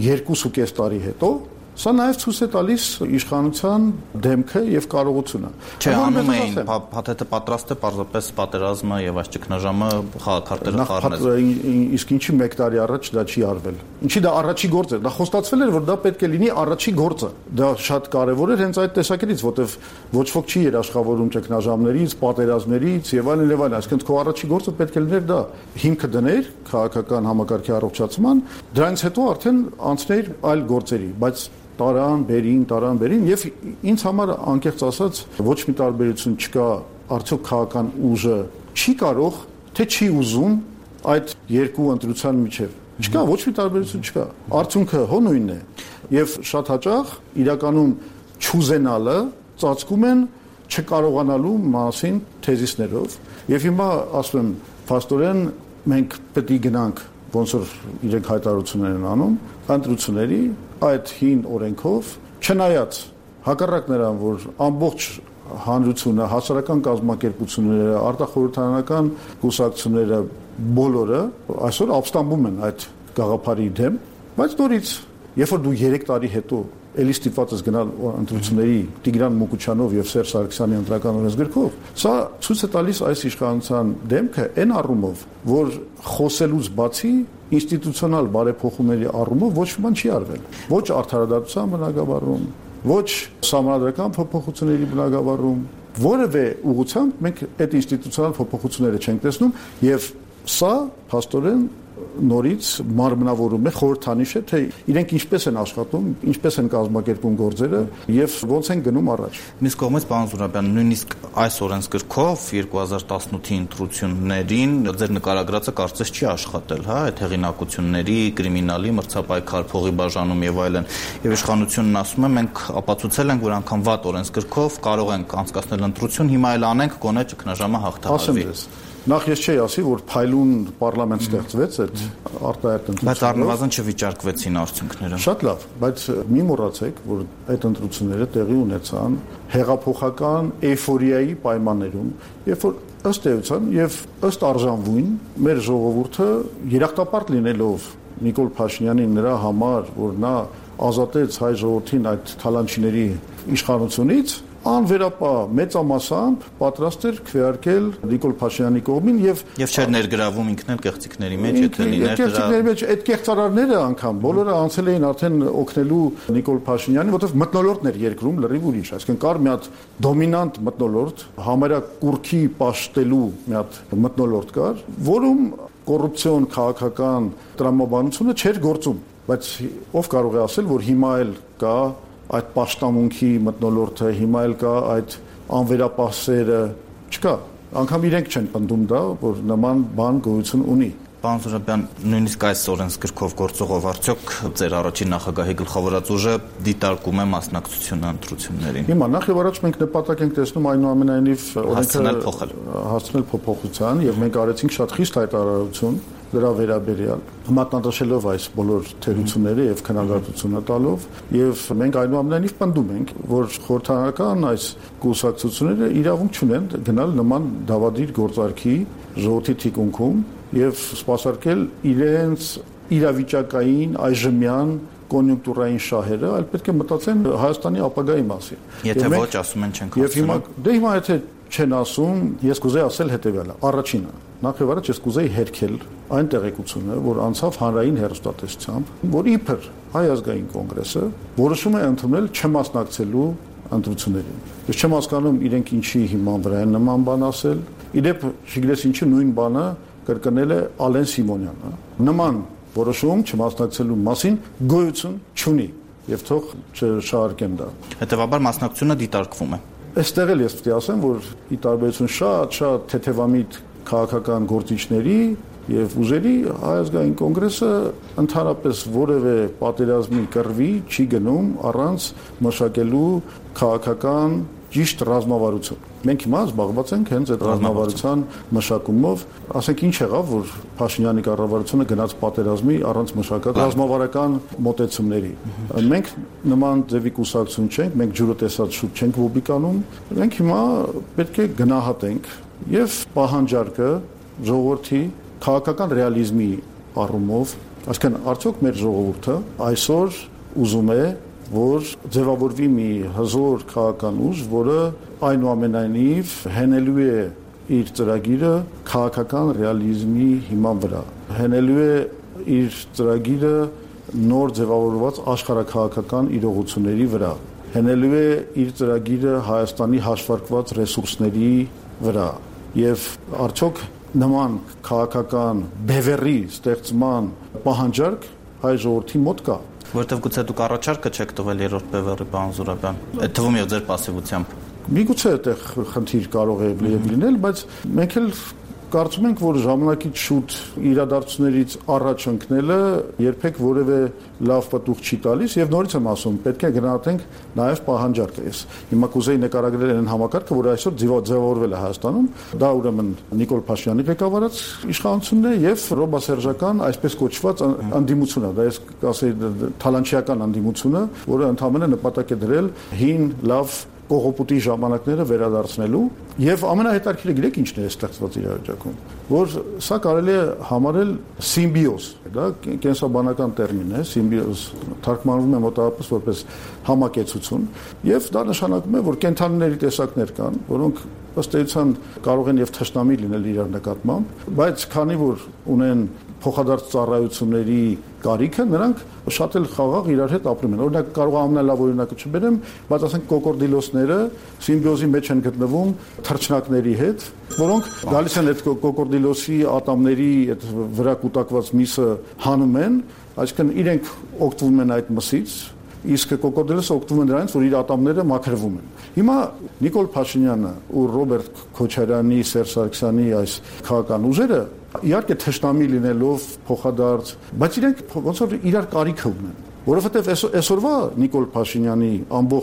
2.5 տարի հետո Սա նաև ցույց է տալիս իշխանության դեմքը եւ կարողությունը։ Չէ, անում էին փաթեթը պատրաստ է, պարզապես պատերազմը եւ այս ճգնաժամը խաղակարտերը խառնեց։ Իսկ ինչի 1 տարի առաջ դա չի արվել։ Ինչի դա առաջի գործ էր, դա խոստացվել էր, որ դա պետք է լինի առաջի գործը։ Դա շատ կարեւոր էր հենց այդ տեսակետից, որտեվ ոչ ոք չի երաշխավորում ճգնաժամներից, պատերազմներից եւ այլն, այսինքն քո առաջի գործը պետք է լիներ դա։ Հիմքը դներ քաղաքական համակարգի առողջացման, դրանից հետո արդեն անցներ այլ գործերի, բայց տարան բերին եւ ինձ համար անկեղծ ասած ոչ մի տարբերություն չկա արդյոք քաղաքական ուժը չի կարող թե չի ուզում այդ երկու ընտրության միջև չկա ոչ մի տարբերություն չկա արդյունքը հո նույնն է եւ շատ հաճախ իրականում չուզենալը ծածկում են չկարողանալու մասին թեզիսներով եւ հիմա ասում եմ փաստորեն մենք պետք է գնանք ոնց որ իրենք հայտարարություններ են անում ընտրությունների այդ հին օրենքով չնայած հակառակ նրան որ ամբողջ հանրությունը հասարակական կազմակերպությունները արտախորհրդարանական կուսակցությունները բոլորը այսօր ապստամբում են այդ գաղափարի դեմ բայց նորից երբ որ դու 3 տարի հետո էլի ստիպված ես գնալ ընտրությունների Տիգրան Մուկուչյանով եւ Սերժ Սարգսյանի ընտրական օրենսգրքով սա ցույց է տալիս այս իշխանության դեմքը այն առումով որ խոսելուց բացի ինստիտուցիոնալ բարեփոխումների առումով ոչ մի բան չի արվել ոչ արդարադատության բնագավառում ոչ սահմանադրական փոփոխությունների բնագավառում որևէ ուղղությամբ մենք այդ ինստիտուցիոնալ փոփոխությունները չենք տեսնում եւ սա փաստորեն նորից մարմնավորում է խորհրդանիշ է թե իրենք ինչպես են աշխատում, ինչպես են կազմակերպում գործերը եւ ոնց են գնում առաջ։ Մյուս կողմից պարոն Զուրաբյան, նույնիսկ այս օրենսգրքով 2018-ի ընտրություններին ձեր նկարագրածը կարծես չի աշխատել, հա, այդ հեղինակությունների, կրիմինալի, մրցապայքար, փողի բաժանում եւ այլն։ Եվ իշխանությունն ասում է մենք ապացուցել ենք, որ անգամ վատ օրենսգրքով կարող ենք անցկացնել ընտրություն, հիմա էլ անենք, գոնե ճգնաժամը հաղթահարվի։ Նախ ես չի ասի, որ փայլուն պարլամենտ ստեղծվեց այդ արտահայտ ընտրություններով։ Բայց առնվազն չվիճարկվեցին արդյունքները։ Շատ լավ, բայց մի մոռացեք, որ այդ ընտրությունները տեղի ունեցան հեղափոխական էյֆորիայի պայմաններում, երբ որ ըստ էության եւ ըստ արժանվույն մեր ժողովուրդը երախտապարտ լինելով Նիկոլ Փաշինյանին նրա համար, որ նա ազատեց հայ ժողովրդին այդ թալանչիների իշխանությունից, անվերապահ մեծամասամբ պատրաստ էր քվեարկել Նիկոլ Փաշինյանի կողմին եւ չէր ներգրավում ինքն էլ կեղծիքների մեջ, եթե լիներ դրա։ Կեղծիքների մեջ այդ կեղծարարները անգամ բոլորը անցել էին արդեն օգնելու Նիկոլ Փաշինյանին, որովհետեւ մթնոլորտն էր երկրում լրիվ ուրիշ, այսինքն կար մի հատ դոմինանտ մթնոլորտ, համարյա կուրքի պաշտելու մի հատ մթնոլորտ կար, որում կոռուպցիոն քաղաքական տրամաբանությունը չէր գործում, բայց ով կարող է ասել, որ հիմա էլ կա այդ պաշտամունքի մթնոլորտը, հիմա էլ կա այդ անվերապահ չկա, անգամ իրենք չեն պնդում դա, որ նման բան գոյություն ունի։ Պարոն Զուրաբյան, նույնիսկ այս օրենսգրքով գործողով արդյոք ձեր առաջին նախագահի գլխավորած ուժը դիտարկում է մասնակցությունը ընտրություններին։ Հիմա նախ եւ առաջ մենք նպատակ ենք տեսնում այնուամենայնիվ հասցնել փոփոխության եւ մենք արեցինք շատ խիստ հայտարարություն դրա վերաբերյալ, մատնանշելով այս բոլոր թերությունները եւ քննադատությունը տալով, եւ մենք այնուամենայնիվ պնդում ենք, որ խորհրդարանական այս կուսակցությունները իրավունք չունեն գնալ նման դավադիր գործարքի ժողովրդի թիկունքում եւ սպասարկել իրենց իրավիճակային այժմյան կոնյունկտուրային շահերը, այլ պետք է մտածեն Հայաստանի ապագայի մասին։ Եթե ոչ, ասում են չենք ասում։ Եվ հիմա եթե չեն ասում, ես կուզեի ասել հետեւյալը. առաջինը, նախ եւ առաջ ես կուզեի հերքել այն տեղեկությունը, որ անցավ հանրային հեռուստատեսությամբ, որ իբր Հայ ազգային կոնգրեսը որոշում է ընդունել չմասնակցելու ընտրություններին։ Ես չեմ հասկանում իրենք ինչի հիման վրա են նման բան ասել։ Իդեպ չգիտես ինչի նույն բանը կրկնել է Ալեն Սիմոնյանը։ Նման որոշում չմասնակցելու մասին գոյություն չունի եւ թող չշահարկեն դա։ Հետևաբար մասնակցությունը դիտարկվում է։ Այստեղ էլ ես պետք է ասեմ, որ ի տարբերություն շատ թեթևամիտ քաղաքական գործիչների եւ ուժերի Հայ ազգային կոնգրեսը ընդհանրապես որևէ պատերազմի կռվի չի գնում առանց մշակելու քաղաքական ճիշտ ռազմավարություն։ Մենք հիմա զբաղված ենք հենց այդ ռազմավարության մշակումով, ասենք ինչ եղավ, որ Փաշինյանի կառավարությունը գնաց պատերազմի առանց մշակած ռազմավարական մոտեցումների։ Մենք նման ձևի կուսակցություն չենք, մենք ջուրը տեսած շուտ չենք ոբիկանում, մենք հիմա պետք է գնահատենք եւ պահանջարկը ժողովրդի քաղաքական ռեալիզմի առումով, այսինքն արդյոք մեր ժողովուրդը այսօր ուզում է որ ձևավորվի մի հզոր քաղաքական ուժ, որը այնուամենայնիվ հենելու է իր ծրագիրը քաղաքական ռեալիզմի հիման վրա, հենելու է իր ծրագիրը նոր ձևավորված աշխարհաքաղաքական իրողությունների վրա, հենելու է իր ծրագիրը Հայաստանի հաշվարկված ռեսուրսների վրա եւ արդյոք նման քաղաքական բևեռի ստեղծման պահանջարկ հայ ժողովրդի մոտ կա։ Որտեվ գուցե դուք առաջարկը չեք տվել երրորդ բևեռի, պարոն Զուրաբյան, այդ թվում եւ ձեր пассивությամբ։ Միգուցե այդտեղ խնդիր կարող է լինել, բայց մենք էլ կարծում ենք, որ ժամանակից շուտ իրադարձություններից առաջ ընկնելը երբեք որևէ լավ պատուղ չի տալիս եւ նորից եմ ասում, պետք է գնահատենք նաեւ պահանջարկը։ Ես հիմա կուզեի նկարագրել այն համակարգը, որը այսօր ձևավորվել է Հայաստանում, դա ուրեմն Նիկոլ Փաշինյանի ղեկավարած իշխանությունն է եւ ռոբասերժական այսպես կոչված անդիմությունը, դա ես կասեի թալանչիական անդիմությունը, որը ընդհանրապես նպատակ է դրել հին լավ կողոպուտի ժամանակները վերադարձնելու եւ ամենահետաքրքիրը գիտեք ինչն է ստեղծված իրավիճակում, որ սա կարելի է համարել սիմբիոզ, դա կենսաբանական տերմին է, սիմբիոզ թարգմանվում է մոտավորապես որպես համակեցություն եւ դա նշանակում է, որ կենդանիների տեսակներ կան, որոնք ըստ էության կարող են եւ թշնամի լինել իրար նկատմամբ, բայց քանի որ ունեն փոխադարձ ծառայությունների կարիքը, նրանք շատ էլ խաղաղ իրար հետ ապրում են։ Օրինակ կարող եմ ամենալավ օրինակը չբերեմ, բայց ասենք կոկորդիլոսները սիմբիոզի մեջ են գտնվում թռչնակների հետ, որոնք գալիս են այդ կոկորդիլոսի ատամների այդ վրա կուտակված միսը հանում են, այսինքն իրենք օգտվում են այդ մսից, իսկ կոկորդիլոսը օգտվում են դրանից, որ իր ատամները մաքրվում են։ Հիմա Նիկոլ Փաշինյանը ու Ռոբերտ Քոչարյանի, Սերժ Սարգսյանի այս քաղաքական ուժերը իհարկե թշնամի լինելով փոխադարձ, բայց իրենք ոնց որ իրար կարիք ունեն, որովհետև այսօրվա Նիկոլ Փաշինյանի ամբողջ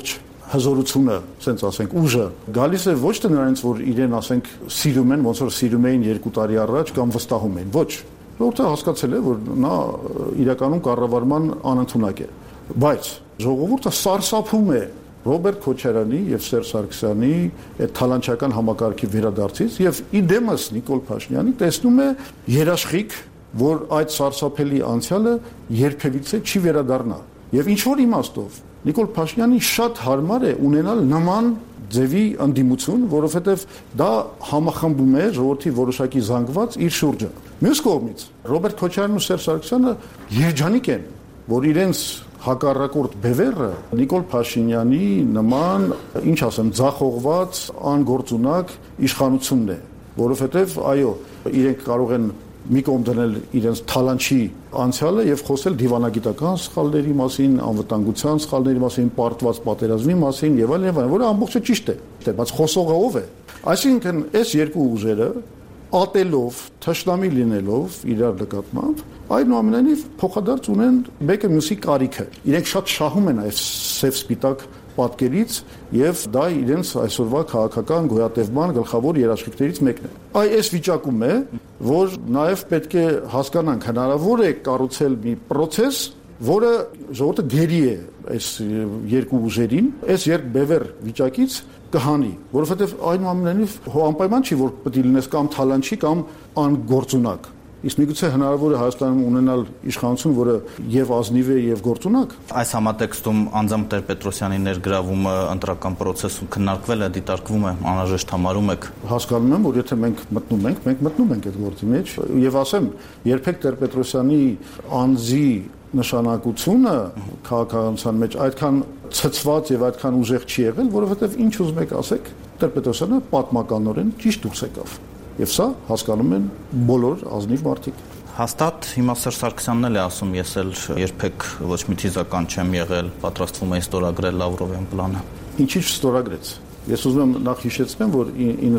հզորությունը, ասենց ասենք, ուժը գալիս է ոչ թե նրանից, որ իրեն ասենք սիրում են, ոնց որ սիրում էին 2 տարի առաջ կամ վստահում էին, ոչ։ Ժողովուրդը հասկացել է, որ նա իրականում կառավարման անընդունակ է, բայց ժողովուրդը սարսափում է Ռոբերտ Քոչարյանի եւ Սերժ Սարգսյանի այդ թալանչական համակարգի վերադարձից եւ իդեմս Նիկոլ Փաշինյանի տեսնում է երաշխիք, որ այդ սարսափելի անցյալը երբևիցե չի վերադառնա եւ ինչ որ իմաստով Նիկոլ Փաշինյանին շատ հարմար է ունենալ նման ձևի ընդդիմություն, որովհետև դա համախմբում է ժողովրդի որոշակի զանգված իր շուրջը։ Մյուս կողմից Ռոբերտ Քոչարյանն ու Սերժ Սարգսյանը երջանիկ են, որ իրենց հակառակորդ բևեռը Նիկոլ Փաշինյանի նման, ինչ ասեմ, ձախողված, անգործունակ իշխանությունն է, որովհետև այո, իրենք կարող են մի կողմ դնել իրենց թալանչի անցյալը եւ խոսել դիվանագիտական սխալների մասին, անվտանգության սխալների մասին, պարտված պատերազմի մասին եւ այլն, որը ամբողջը ճիշտ է, բայց խոսողը ով է։ Այսինքն այս երկու ուժերը ատելով, թշնամի լինելով իրար նկատմամբ, այնուամենայնիվ փոխադարձ ունեն մեկը մյուսի կարիքը։ Իրենք շատ շահում են այս սև-սպիտակ պատկերից եւ դա իրենց այսօրվա քաղաքական գոյատևման գլխավոր երաշխիքներից մեկն է։ Այս վիճակում է, որ նաեւ պետք է հասկանանք հնարավոր է կառուցել մի process, որը ժողովուրդը գերի է այս երկու ուժերին, այս երկբևեռ վիճակից կհանի, որովհետեւ այնուամենայնիվ անպայման չի, որ պետք է լինես կամ թալանչի կամ անգործունակ։ Իսկ միգուցե հնարավոր է Հայաստանում ունենալ իշխանություն, որը եւ ազնիվ է եւ գործունակ։ Այս համատեքստում անձամբ Տեր-Պետրոսյանի ներգրավումը ընտրական process-ում քննարկվել է, դիտարկվում է, անհրաժեշտ համարում եք։ Հասկանում եմ, որ եթե մենք մտնում ենք այդ գործի մեջ եւ ասեմ, երբեք Տեր-Պետրոսյանի անձի նշանակությունը քաղաքականության մեջ այդքան ցծված եւ այդքան ուժեղ չի եղել, որովհետեւ ինչ ուզում եք ասեք, Տեր-Պետրոսյանը պատմականորեն ճիշտ դուրս եկավ։ Եվ սա հասկանում են բոլոր ազնիվ մարդիկ։ Հաստատ հիմա Սերժ Սարգսյանն էլ է ասում, ես էլ երբեք ոչ մի թիզական չեմ եղել, պատրաստվում եմ ստորագրել Լավրովյան պլանը։ Ինչի՞ չստորագրեց։ Ես ուզում եմ նախ հիշեցնեմ, որ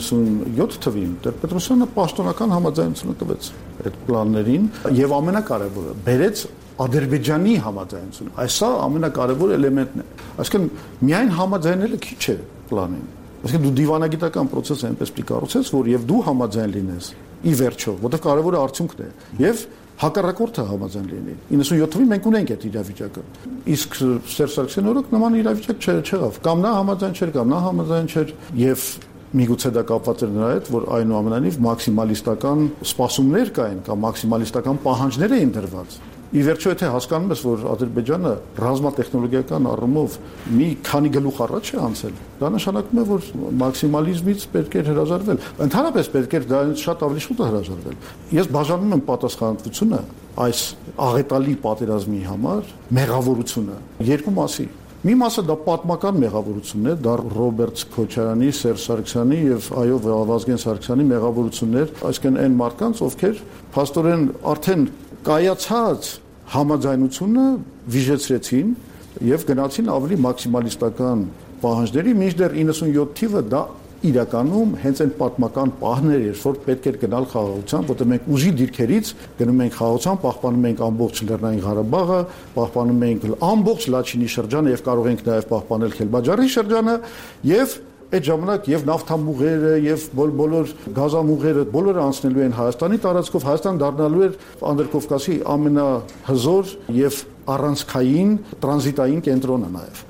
97 թվականին Տեր-Պետրոսյանը պաշտոնական համաձայնություն տվեց այդ պլաններին եւ ամենակարևորը բերեց Ադրբեջանի համաձայնություն։ Այսա ամենակարևոր էլեմենտն է։ Այսինքն միայն համաձայնելը քիչ է պլանին։ Այսինքն դու դիվանագիտական process-ը այնպես պիտի կառուցես, որ եւ դու համաձայն լինես ի վերջո, որտեղ կարևորը արդյունքն է եւ հակառակորդը համաձայն լինի։ 97 թվականին մենք ունենք այդ իրավիճակը։ Իսկ Սերժ Սարգսյանը օրոք նման իրավիճակ չեղավ։ Կամ նա համաձայն չէր, կամ նա համաձայն չէր եւ միգուցե դա կապված էր նրա հետ, որ այնուամենայնիվ մաքսիմալիստական սպասումներ կային կամ մաքսիմալիստական պահանջներ էին դրված։ Ի վերջո եթե հասկանում ես, որ Ադրբեջանը ռազմատեխնոլոգիական առումով մի քանի գլուխ առաջ է անցել, դա նշանակում է, որ մաքսիմալիզմից պետք է հրաժարվել։ Ընդհանրապես պետք է դրանից շատ ավելի շուտ հրաժարվել։ Ես բաժանում եմ պատասխանատվությունը այս աղետալի պատերազմի համար մեղավորությունը երկու մասի։ Մի մասը դա պատմական մեղավորությունն է, դա Ռոբերտ Քոչարյանի, Սերժ Սարգսյանի եւ այո Վազգեն Սարգսյանի մեղավորություններ, այսինքն այն մարդկանց, ովքեր փաստորեն արդեն կայացած համաձայնությունը վիժեցրեցին եւ գնացին ավելի մաքսիմալիստական պահանջների, մինչդեռ 97 թիվը դա իրականում հենց այն պատմական պահն էր, որ պետք էր գնալ խաղաղության, որտեղ մենք ուժի դիրքերից գնում ենք խաղաղության, պահպանում ենք ամբողջ Լեռնային Ղարաբաղը, պահպանում ենք ամբողջ Լաչինի շրջանը եւ կարող ենք նաեւ պահպանել Քելբաջարի շրջանը եւ այդ ժամանակ եւ նավթամուղերը եւ բոլոր գազամուղերը բոլորը անցնելու են Հայաստանի տարածքով, Հայաստան դառնալու էր Անդրկովկասի ամենահզոր եւ առանցքային տրանզիտային կենտրոնը նաեւ։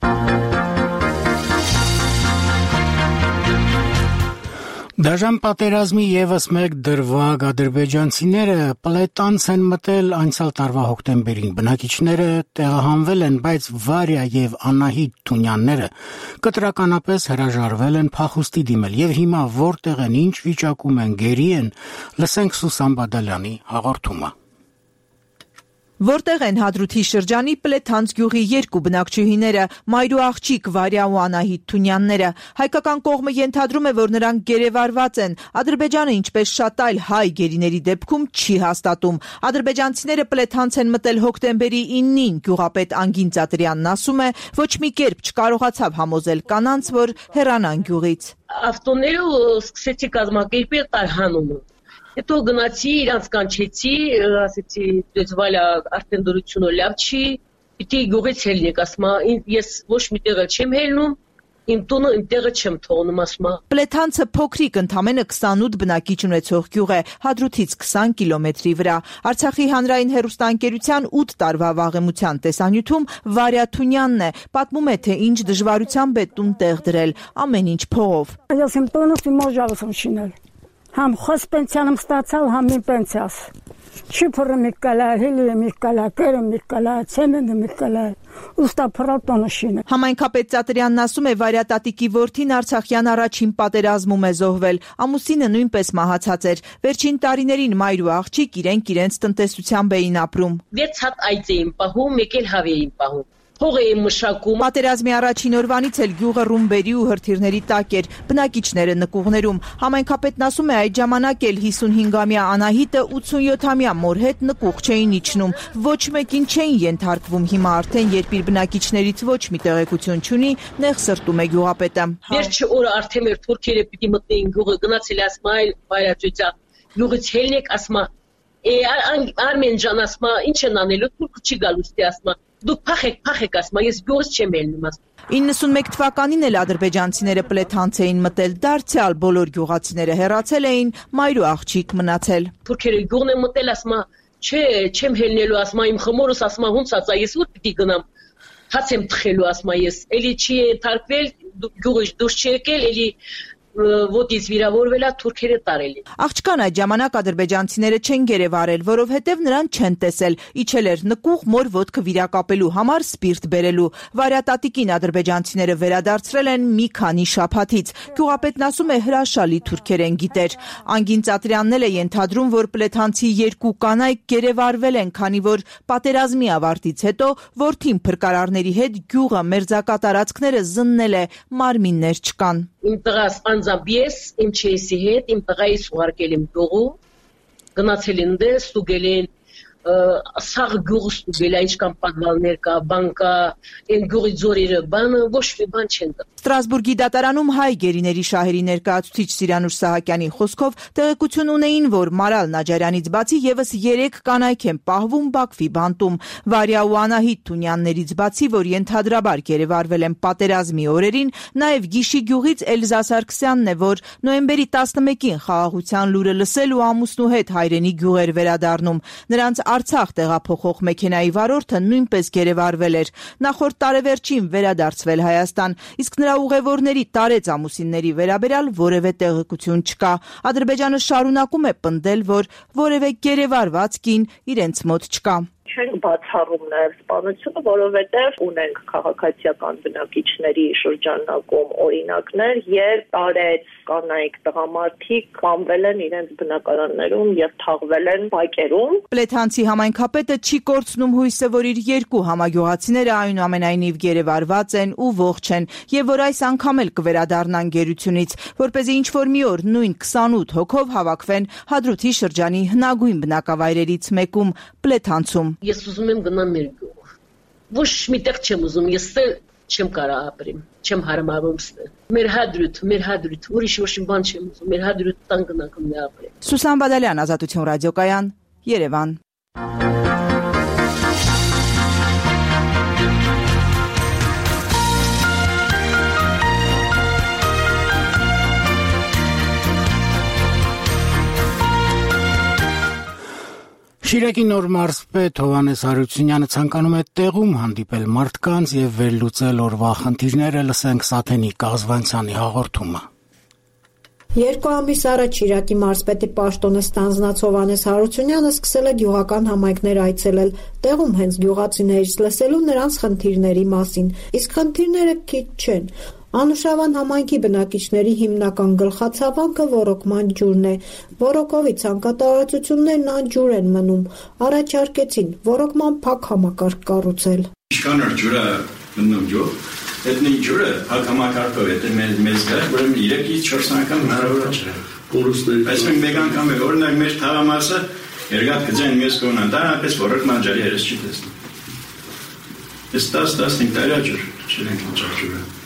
Դաժան պատերազմի եւս մեկ դրվագ ադրբեջանցիները պլետանց են մտել անցյալ տարվա հոկտեմբերին։ Բնակիչները տեղահանվել են, բայց Վարյա եւ Անահիտ Թունյանները կտրականապես հրաժարվել են փախուստի դիմել եւ հիմա որտեղ են, ինչ վիճակում են, գերի են, լսենք Սուսան Բադալյանի հաղորդումը։ Որտեղ են Հադրութի շրջանի Պլեթանց գյուղի երկու բնակչուհիները, Մայրու աղջիկ Վարյա ու Անահիտ Թունյանները։ Հայկական կողմը ենթադրում է, որ նրանք գերեվարված են։ Ադրբեջանը, ինչպես շատ այլ հայ գերիների դեպքում, չի հաստատում։ Ադրբեջանցիները Պլեթանց են մտել հոկտեմբերի 9-ին, գյուղապետ Անգին Ծատրյանն ասում է, ոչ մի կերպ չկարողացավ համոզել կանանց, որ հեռանան գյուղից։ Ավտոները սկսեցի կազմակերպել տարհանումը։ Հետո գնացի, իրանց կանչեցի, ասեցի, դες Վալյա արդեն դրությունը լավ չի, Պիտի գյուղից ելնեք, ասма, ես ոչ մի տեղ չեմ ելնում, իմ տունը իմ տեղը չեմ թողնում, ասма։ Պլեթանցը փոքրիկ ընդամենը 28 բնակիչ ունեցող գյուղ է, Հադրութից 20 կիլոմետրի վրա։ Արցախի հանրային հեռուստաընկերության 8 տարվա վաղեմության տեսանյութում Վարյա Թունյանն է, պատմում է, թե ինչ դժվարությամբ է տուն տեղ դրել, ամեն ինչ փողով։ Ես իմ տունը իմ օժավս եմ շինել։ Համ խոս պենսիան եմ ստացալ, համ իմ պենսիաս։ Շիփորը մի կալա, հիլը մի կալա, կերը մի կալա, ցեմենը մի կալա։ Համայնքապետ Ծատրյանն ասում է, Վարյա տատիկի որդին Արցախյան առաջին պատերազմում է զոհվել, ամուսինը նույնպես մահացած էր։ Վերջին տարիներին մայր ու աղջիկ իրենց տնտեսությամբ էին ապրում։ 6 հատ այծ էին պահում, մեկ էլ հավ էին պահում։ Հող էին մշակում։ Պատերազմի առաջին օրվանից էլ գյուղը ռումբերի ու հրթիռների տակ էր, բնակիչները նկուղներում։ Համայնքապետն ասում է, այդ ժամանակ էլ 55-ամյա Անահիտը 87-ամյա մոր հետ նկուղ չէին իջնում, ոչ մեկին չէին ենթարկվում։ Հիմա արդեն երբ իր բնակիչներից ոչ մի տեղեկություն չունի, նեղ սրտում է գյուղապետը։ Վերջի օրը արդեն մեր թուրքերը պիտի մտնեին գյուղը, գնացել ասма այլ վայրացույցա։ Գյուղից ելնեք ասма։ Արմեն ջան ասма, ինչ են անելու, թուրքը չի գալուց թե ասma։ Դուք փախեք ասма, ես գյուղից չեմ ելնում ասma։ 91 թվականին էլ ադրբեջանցիները Պլեթանց էին մտել, դարձյալ բոլոր գյուղացիները հեռացել էին, մայր ու աղջիկ մնացել։ Թուրքերը գյուղն են մտել ասma, չէ, չեմ ելնելու ասma, իմ խմորս ասma, հունցած է, ես ուր պիտի գնամ։ Հաց եմ թխելու ասma ես, էլի չի ենթարկվել, գյուղից դուրս չի եկել, էլի ոտից վիրավորվել է, թուրքերը տարել են։ Աղջկան այդ ժամանակ ադրբեջանցիները չեն գերեվարել, որովհետև նրան չեն տեսել, իջել էր նկուղ մոր ոտքը վիրակապելու համար սպիրտ բերելու։ Վարյա տատիկին ադրբեջանցիները վերադարձրել են մի քանի շաբաթից։ Գյուղապետն ասում է, հրաշալի թուրքերեն գիտեր։ Անգին Ծատրյանն էլ է ենթադրում, որ պլեթանցի 2 կանայք գերեվարվել են, քանի որ պատերազմի ավարտից հետո որդին փրկարարների հետ գյուղը մերձակա տարածքները զննել է, մարմիններ չկան։ Իմ տղաս անձամբ ես, իմ չեսի հետ, իմ տղայիս ուղարկել եմ գյուղու, գնացել են դե, ստուգել են, սաղ գյուղը ստուգել է, ինչքան պատվալներ կա, բան կա, են գյուղի ձորերը, բանը, ոչ մի բան չեն կա։ Ստրասբուրգի դատարանում հայ գերիների շահերի ներկայացուցիչ Սիրանուշ Սահակյանի խոսքով տեղեկություն ունեին, որ Մարալ Նաջարյանից բացի եւս 3 կանայք են պահվում Բաքվի բանտում։ Վարյա ու Անահիտ Թունյաններից բացի, որ ենթադրաբար գերեվարվել են պատերազմի օրերին, նաեւ Գիշի գյուղից Էլզա Սարգսյանն է, որ նոյեմբերի 11-ին խաղաղության լուրը լսել ու ամուսնու հետ հայրենի գյուղ էր վերադառնում։ Նրանց Արցախ տեղափոխող մեքենայի վարորդը նույնպես գերեվարվել էր։ Նախորդ տարեվերջին վերադարձվել Հայաստան, իսկ նրա ուղևորների տարեց ամուսինների վերաբերյալ որևէ տեղեկություն չկա։ Ադրբեջանը շարունակում է պնդել, որ որևէ գերեվարված կին իրենց մոտ չկա։ Չենք բացառում նաև սպանությունը, որովհետև ունենք քաղաքացիական բնակիչների շրջանակում օրինակներ, երբ տարեց կանայք տղամարդիկ կամվել են իրենց բնակարաններում եւ թաղվել են բակերում։ Պլեթանցի համայնքապետը չի կորցնում հույսը, որ իր 2 համագյուղացիները այնուամենայնիվ գերեվարված են ու ողջ են, եւ որ այս անգամ էլ կվերադառնան գերությունից, որպեսզի ինչ որ մի օր նույն 28 հոգով հավաքվեն Հադրութի շրջանի հնագույն բնակավայրերից մեկում Պլեթանցում։ Ես ուզում եմ գնամ մեր գյուղ։ Ոչ միտեղ չեմ ուզում, ես չեմ կարող ապրեմ, չեմ հարմարում ստե։ Մեր հադրութ, ուրիշ ոչ մի բան չեմ ուզում, մեր հադրութ տան գնամ ապրեմ։ Սուսան Բադալյան, Ազատություն ռադիոկայան, Երևան։ Շիրակի նոր մարզպետ Հովհաննես Հարությունյանը ցանկանում է տեղում հանդիպել մարդկանց եւ վերլուծել օրվա խնդիրները, լսենք Սաթենի Կազվանցյանի հաղորդումը։ 2 ամիս առաջ Շիրակի մարզպետի պաշտոնը ստանձնած Հովհաննես Հարությունյանը սկսել է գյուղական համայնքներ այցելել, տեղում հենց գյուղացիներից լսելու նրանց խնդիրների մասին, իսկ խնդիրները քիչ չեն։ Անուշավան համայնքի բնակիչների հիմնական գլխացավանքը ոռոգման ջուրն է։ Ոռոգովի ցանկատարածություններն անջուր են մնում։ Առաջարկեցին ոռոգման փակ համակարգ կառուցել։ Ինչքան էր ջուրը մնում ջուր, այդ նույն ջուրը փակ համակարգով է մեզ գա, ուրեմն 3-ից 4 անգամ հնարավոր չէ։ Բայց մենք մեկ անգամ է, օրինակ մեր թաղամասը երկաթ գծեն մեզ կողմն, դրանպես ոռոգման ջարի երես չի տեսնում։ Այս 10-15 տարի ջուր չենք ջուրը։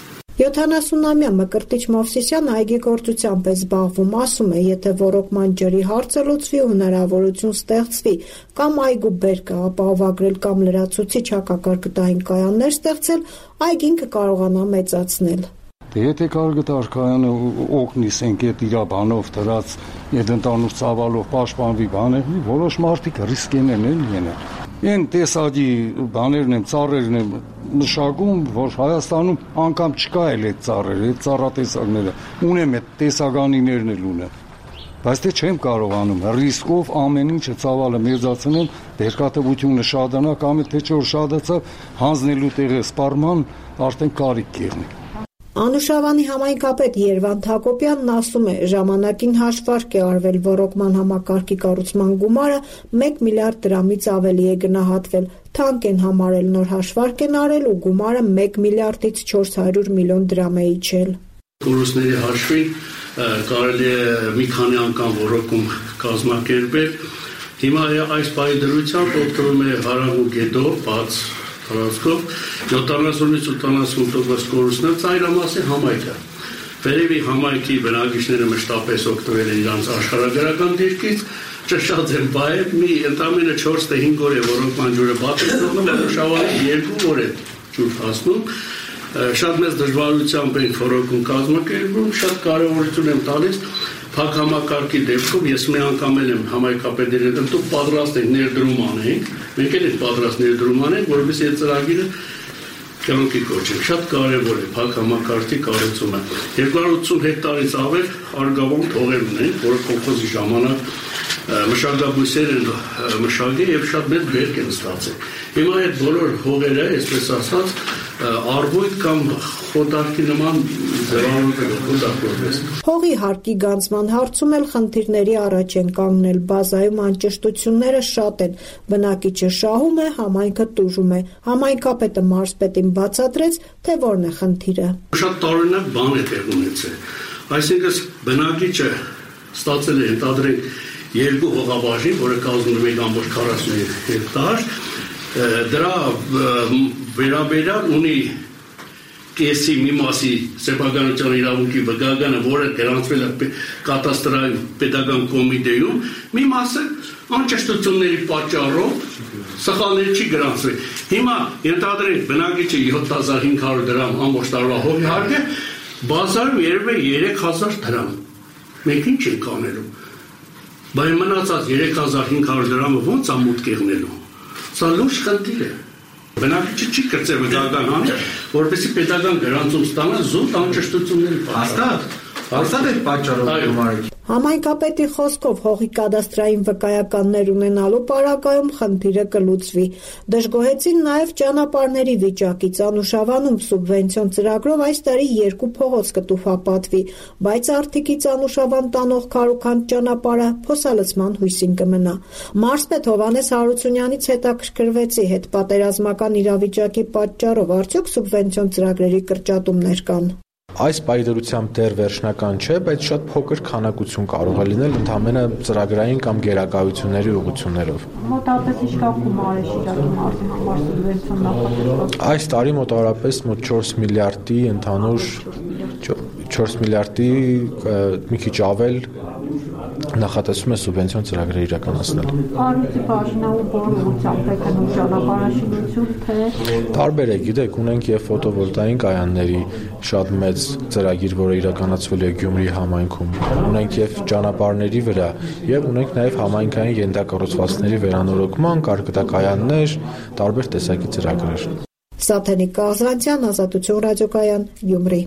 70-ամյա Մկրտիչ Մովսիսյանը այգեգործությամբ է զբաղվում, ասում է, եթե ոռոգման ջրի հարցը լուծվի ու հնարավորություն ստեղծվի կամ այգու բերքը ապահովագրել կամ լրացուցիչ հակակարկտային կայաններ ստեղծել, այգին կկարողանա մեծացնել։ Եթե կարգտար կայանը օգնի սենկետ իրա բանով դրած եւ ընտանուր ծավալով պաշտպանվի բաներ, որոշ մարդիկ ռիսկեն են։ Այն տեսակի բաներն են, ծառերն են մշակում, որ Հայաստանում անգամ չկա էլ այդ ծառերը, այդ ծառատեսակները։ Ունեմ այդ տեսականիներն էլ ունեմ։ Բայց դե չեմ կարողանում ռիսկով ամեն ինչը ծավալը մեծացնեմ, բերքատվությունը շատանա կամ թե չէ որ շատացավ հանձնելու տեղը սպառման արդեն կարիք կեղնի։ Անուշավանի համայնքապետ Երվանդ Հակոբյանն ասում է, ժամանակին հաշվարկ է արվել ոռոգման համակարգի կառուցման գումարը 1 միլիարդ դրամից ավելի է գնահատվել, թանկ են համարել, նոր հաշվարկ են արել ու գումարը 1 միլիարդից 400 միլիոն դրամ է իջել։ Կորուստների հաշվին կարելի է մի քանի անգամ ոռոգում կազմակերպել։ Հիմա այս պահի դրությամբ օգտվում է Հարավ ու Գետո, բաց տարածքով 70-80% կորուստներ ծայրամասի համայնքը։ Վերևի համայնքի բնակիչները մշտապես օգտվել են իրանց աշխարհագրական դիրքից, ճշտած են բայել, մի ընդամենը 4-5 օր է ոռոգման ջուրը բացվում, շավարի 2 օր է ջուր հասնում։ Շատ մեծ դժվարությամբ են ոռոգում կազմակերպում, շատ կարևորություն եմ տալիս փակ համակարգի դեպքում ես մի անգամ եմ համայնքապետերի հետ դու պատրաստ եք ներդրում անենք, մենք էլ ենք պատրաստ ներդրում անենք, որովհետեւ այդ ծրագիրը կյանքի կոչենք։ Շատ կարևոր է փակ համակարգի կառուցումը։ 280 հեկտարից ավել արգավանդ թողեր ունենք, որը կողոզի ժամանակ մշակաբույսեր են մշակել եւ շատ մեծ բերք են ստացել։ Հիմա այդ բոլոր հողերը, այսպես ասած, արվույթ կամ խոտարկի նման ձևավորվել։ Հողի հարկի գանձման հարցում էլ խնդիրների առաջ են կանգնել, բազայում անճշտությունները շատ են, բնակիչը շահում է, համայնքը տուժում է։ Համայնքապետը մարզպետին բացատրեց, թե որն է խնդիրը։ Շատ տարօրինակ բան է տեղ ունեցել։ Այսինքն բնակիչը ստացել է ընդհանրենք 2 հողաբաժին, որը կազմում է 1.40 հեկտար, դրա վերաբերյալ ունի կեսի մի մասի սեփականության իրավունքի վկայականը, որը գրանցվել է կատաստրային պետական կոմիտեում, մի մասը անճշտությունների պատճառով սխալներ չի գրանցվել։ Հիմա ընդհանրենք բնակիչը 7500 դրամ ամբողջ տարվա հողի հարկը, բազարում երևի 3000 դրամ։ Մենք ինչ ենք անելու։ Բայց մնացած 3500 դրամը ո՞նց է մուտք եղնելու։ Սա լուրջ խնդիր է։ Բնակիչը չի կրծել վկայական հանի, որպեսզի պետական գրանցում ստանա զուտ անճշտությունների պատճառով։ Հաստատ է պատճառով։ Համայնքապետի խոսքով հողի կադաստրային վկայականներ ունենալու պարագայում խնդիրը կլուծվի։ Դժգոհեցին նաև ճանապարհների վիճակից։ Անուշավանում սուբվենցիոն ծրագրով այս տարի 2 փողոց կտուֆապատվի, բայց Արթիկից Անուշավան տանող Քարուքանդ ճանապարհը փոսալցման հույսին կմնա։ Մարզպետ Հովհաննես Հարությունյանից հետաքրքրվեցի հետպատերազմական իրավիճակի պատճառով արդյոք սուբվենցիոն ծրագրերի կրճատումներ կան։ Այս պայդրությամբ դեռ վերջնական չէ, բայց շատ փոքր քանակություն կարող է լինել ընդհանրապես ծրագրային կամ գերակայությունների ուղղություններով։ Մոտավորապես ինչ գումար է Շիրակի մարզի համար սուբվենցիոն նախատեսված։ Այս տարի մոտավորապես մոտ 4 միլիարդի ընդհանուր 4 միլիարդի մի քիչ ավել նախատեսում է սուբվենցիոն ծրագրեր իրականացնել։ Արույցի բաժնային բոլորությամբ եկան ճանապարհաշինություն թե տարբեր է, գիտեք, ունենք եւ ֆոտովոլտային կայանների շատ մեծ ծրագիր, որը իրականացվել է Գյումրի համայնքում։ Ունենք եւ ճանապարհների վրա եւ ունենք նաեւ համայնքային ենթակառուցվածքների վերանորոգման, կարկտակայաններ, տարբեր տեսակի ծրագրեր։ Սաթենիկ Կազանցյան, Ազատություն ռադիոկայան, Գյումրի։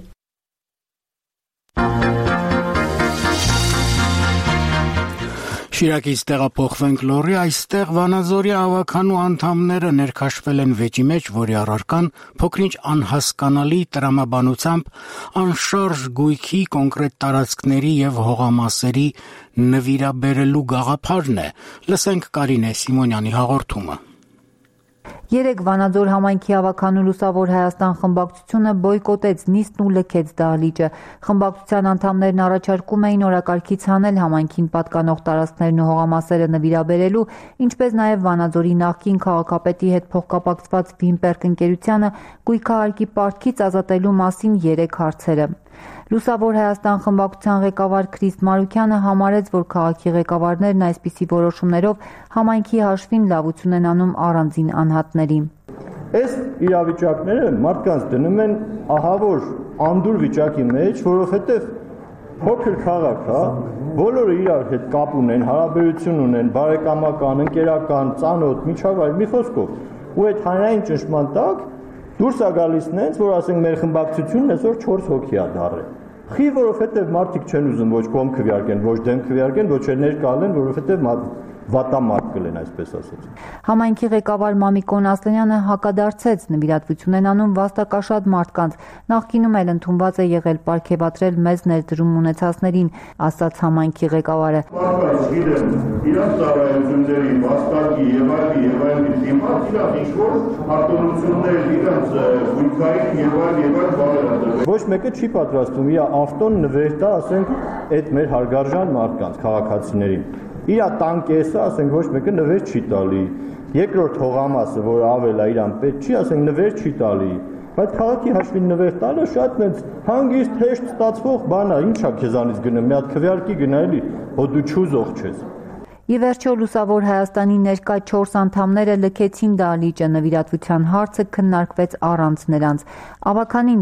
Շիրակից տեղափոխվենք Լոռի, այստեղ Վանաձորի ավականու անդամները ներքաշվել են վեճի մեջ, որի առարկան փոքրինչ անհասկանալի տրամաբանությամբ անշարժ գույքի կոնկրետ տարածքների եւ հողամասերի նվիրաբերելու գաղափարն է։ Լսենք Կարինե Սիմոնյանի հաղորդումը։ Երեկ Վանաձոր համայնքի հավաքանու Լուսավոր Հայաստան խմբակցությունը բոյկոտեց նիստն ու լքեց դահլիճը։ Խմբակցության անդամներն առաջարկում էին օրակարգից հանել համայնքին պատկանող տարածքներն ու հողամասերը նվիրաբերելու, ինչպես նաև Վանաձորի նախկին քաղաքապետի հետ փոխկապակցված Վիմպերկ ընկերությանը գույքահարկի պարտքից ազատելու մասին 3 հարցերը։ Լուսավոր Հայաստան խմբակցության ղեկավար Քրիստ Մարուկյանը համարեց, որ քաղաքի ղեկավարներն այսպիսի որոշումներով համայնքի հաշվին լավություն են անում առանձին անհատների։ Այս իրավիճակները մարդկանց դնում են ահավոր անդուր վիճակի մեջ, որովհետև փոքր քաղաք, բոլորը իրար հետ կապ ունեն, հարաբերություն ունեն, բարեկամական, ընկերական, ծանոթ, միջավայր, մի խոսքով։ Ու այդ հանրային ճնշման տակ դուրս է գալիս նենց, որ ասենք մեր խմբակցությունն այսօր 4 հոգի է դառել։ Խի, որովհետև մարդիկ չեն ուզում ոչ կողմ քվեարկեն, ոչ դեմ քվեարկեն, ոչ էլ ներկալեն, որովհետև վատամարդ կլեն, այսպես ասած։ Համայնքի ղեկավար Մամիկոն Ասլանյանը հակադարձեց, նվիրատվություն են անում վաստակաշատ մարդկանց, նախկինում էլ ընդունված է եղել պարգևատրել մեծ ներդրում ունեցածներին, ասաց համայնքի ղեկավարը։ Բայց գիտեմ, իրանց ծառայությունների, վաստակի եւ այլի դիմաց իրար ինչ-որ արտոնություններ, իրանց գույքային եւ այլ բաներ։ Ոչ մեկը չի պատրաստվում իր ավտոն նվեր տա, ասենք, այդ մեր հարգարժան մարդկանց, քաղաքացիներին։ Իրա տանկեսը, ասենք, ոչ մեկը նվեր չի տալի։ Երկրորդ հողամասը, որ ավել է իրան պետք չի, ասենք, նվեր չի տալի։ Բայց քաղաքի հաշվին նվեր տալը շատ մեծ հանգիստ հեշտ ստացվող բան է, ինչա քեզանից գնում, մի հատ քվեարկի գնա էլի, հո դու չուզող չես։ Ի վերջո Լուսավոր Հայաստանի ներկա 4 անդամները լքեցին դահլիճը, նվիրատվության հարցը քննարկվեց առանց նրանց։ Ավականին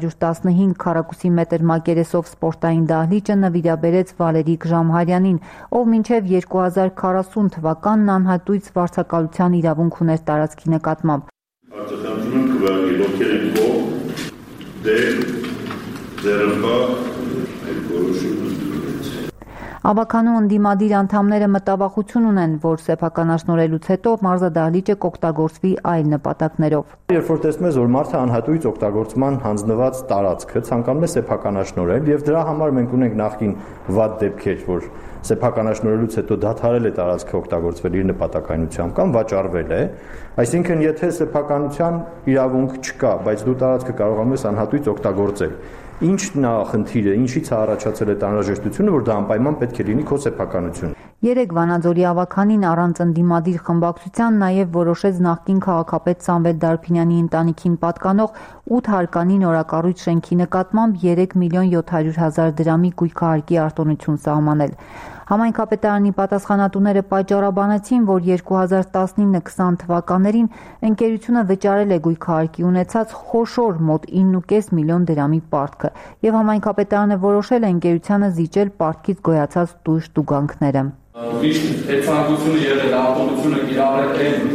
215 քառակուսի մետր մակերեսով սպորտային դահլիճը նվիրաբերեց Վալերիկ Ժամհարյանին, ով մինչև 2040 թվականն անհատույց վարձակալության իրավունք ուներ տարածքի նկատմամբ։ Արտադրություն քվեարկի ովքեր են կողմ, դեր, ձեռնպա, այդ որոշումը։ Ավականու ընդդիմադիր անդամները մտավախություն ունեն, որ սեփականաշնորհելուց հետո մարզադահլիճը կօգտագործվի այլ նպատակներով։ Երբ որ տեսնում ես, որ մարդը անհատույց օգտագործման հանձնված տարածքը ցանկանում է սեփականաշնորհել, եւ դրա համար մենք ունենք նախկին վատ դեպքեր, որ սեփականաշնորհելուց հետո դադարել է տարածքը օգտագործվել իր նպատակայնությամբ կամ վաճառվել է, այսինքն եթե սեփականության իրավունք չկա, բայց դու տարածքը կարողանում ես անհատույց օգտագործել, ինչն է խնդիրը, ինչից է առաջացել այդ անհրաժեշտությունը, որ դա անպայման պետք է լինի քո սեփականությունը։ Երեկ Վանաձորի ավականին առանց ընդդիմադիր խմբակցության նաև որոշեց նախկին քաղաքապետ Սամվել Դարփինյանի ընտանիքին պատկանող 8 հարկանի նորակառույց շենքի նկատմամբ 3 միլիոն 700 հազար դրամի գույքահարկի արտոնություն սահմանել։ Համայնքապետարանի պատասխանատուները պատճառաբանեցին, որ 2019-20 թվականներին ընկերությունը վճարել է գույքահարկի ունեցած խոշոր մոտ 9.5 միլիոն դրամի պարտքը եւ համայնքապետարանը որոշել է ընկերությանը զիջել պարտքից գոյացած տույժ տուգանքները։ Միշտ էցանկությունը եղել արտոնությունը կիրառել են